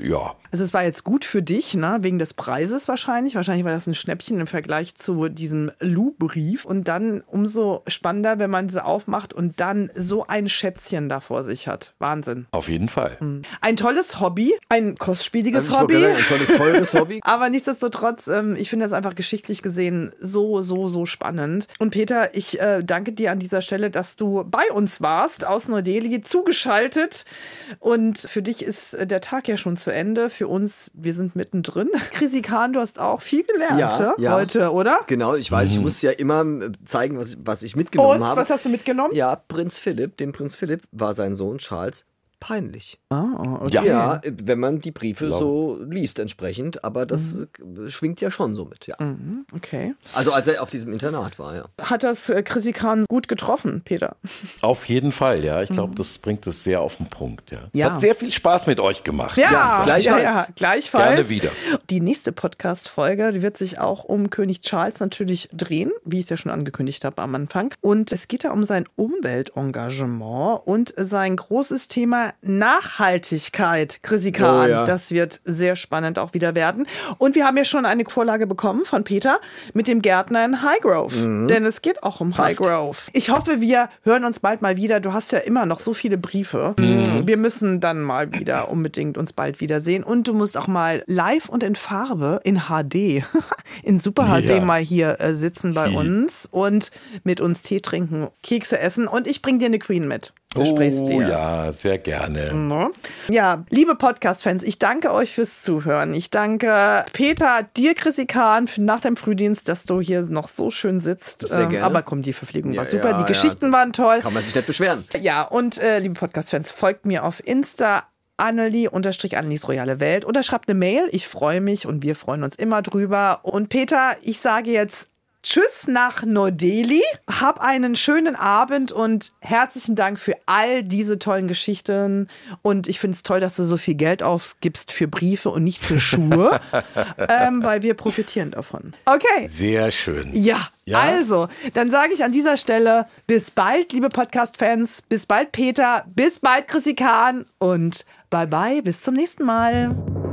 Also es war jetzt gut für dich, ne? Wegen des Preises wahrscheinlich. Wahrscheinlich war das ein Schnäppchen im Vergleich zu diesem Lou-Brief. Und dann umso spannender, wenn man sie aufmacht und dann so ein Schätzchen da vor sich hat. Wahnsinn. Auf jeden Fall. Ein tolles Hobby, ein kostspieliges Also ich Hobby. wollte sagen, ein tolles, teures Hobby. Aber nichtsdestotrotz, ähm, ich finde das einfach geschichtlich gesehen so, so, so spannend. Und Peter, ich äh, danke dir an dieser Stelle, dass du bei uns warst, aus Neu-Delhi, zugeschaltet. Und für dich ist äh, der Tag ja schon zu Ende. Für uns, wir sind mittendrin. Chrissy Kahn, du hast auch viel gelernt Ja, ja, ja. heute, oder? Genau, ich weiß, ich muss ja immer äh, zeigen, was, was ich mitgenommen Und, habe. was hast du mitgenommen? Ja, Prinz Philipp, dem Prinz Philipp war sein Sohn Charles peinlich. Ah, okay. Ja, wenn man die Briefe so liest entsprechend, aber das mhm. schwingt ja schon so mit, ja. Mhm, okay. Also als er auf diesem Internat war, ja. Hat das äh, Chrissy Kahn gut getroffen, Peter? Auf jeden Fall, ja. Ich glaube, das bringt es sehr auf den Punkt, ja. Ja. Es hat sehr viel Spaß mit euch gemacht. Ja, Ja, gleichfalls. Ja, ja, gleichfalls. Gerne wieder. Die nächste Podcast-Folge, die wird sich auch um König Charles natürlich drehen, wie ich es ja schon angekündigt habe am Anfang. Und es geht da um sein Umweltengagement und sein großes Thema Nachhaltigkeit. Chrissy Kahn, Oh, ja. das wird sehr spannend auch wieder werden. Und wir haben ja schon eine Vorlage bekommen von Peter mit dem Gärtner in Highgrove. Mhm. Denn es geht auch um Passt. Highgrove. Ich hoffe, wir hören uns bald mal wieder. Du hast ja immer noch so viele Briefe. Mhm. Wir müssen dann mal wieder unbedingt uns bald wiedersehen. Und du musst auch mal live und in Farbe, in H D, in Super H D Ja. mal hier äh, sitzen bei Hi. uns und mit uns Tee trinken, Kekse essen. Und ich bring dir eine Queen mit. Oh Gesprächstee. ja, sehr gerne. Ne? Ja, liebe Podcast-Fans, ich danke euch fürs Zuhören. Ich danke Peter, dir, Chrissy Kahn, für nach dem Frühdienst, dass du hier noch so schön sitzt. Sehr Ähm, gerne. Aber komm, die Verpflegung war Ja, super, ja, die ja, Geschichten das waren toll. Kann man sich nicht beschweren. Ja, und äh, liebe Podcast-Fans, folgt mir auf Insta. Annelie unterstrich Annelies Royale Welt oder schreibt eine Mail. Ich freue mich und wir freuen uns immer drüber. Und Peter, ich sage jetzt Tschüss nach Neu-Delhi. Hab einen schönen Abend und herzlichen Dank für all diese tollen Geschichten. Und ich finde es toll, dass du so viel Geld ausgibst für Briefe und nicht für Schuhe, ähm, weil wir profitieren davon. Okay. Sehr schön. Ja, Ja? also, dann sage ich an dieser Stelle bis bald, liebe Podcast-Fans. Bis bald, Peter. Bis bald, Chrissy Kahn. Und bye bye, bis zum nächsten Mal.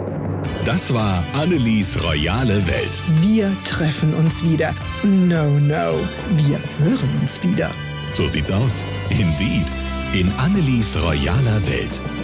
Das war Annelies royale Welt. Wir treffen uns wieder. No, no, wir hören uns wieder. So sieht's aus. Indeed. In Annelies royaler Welt.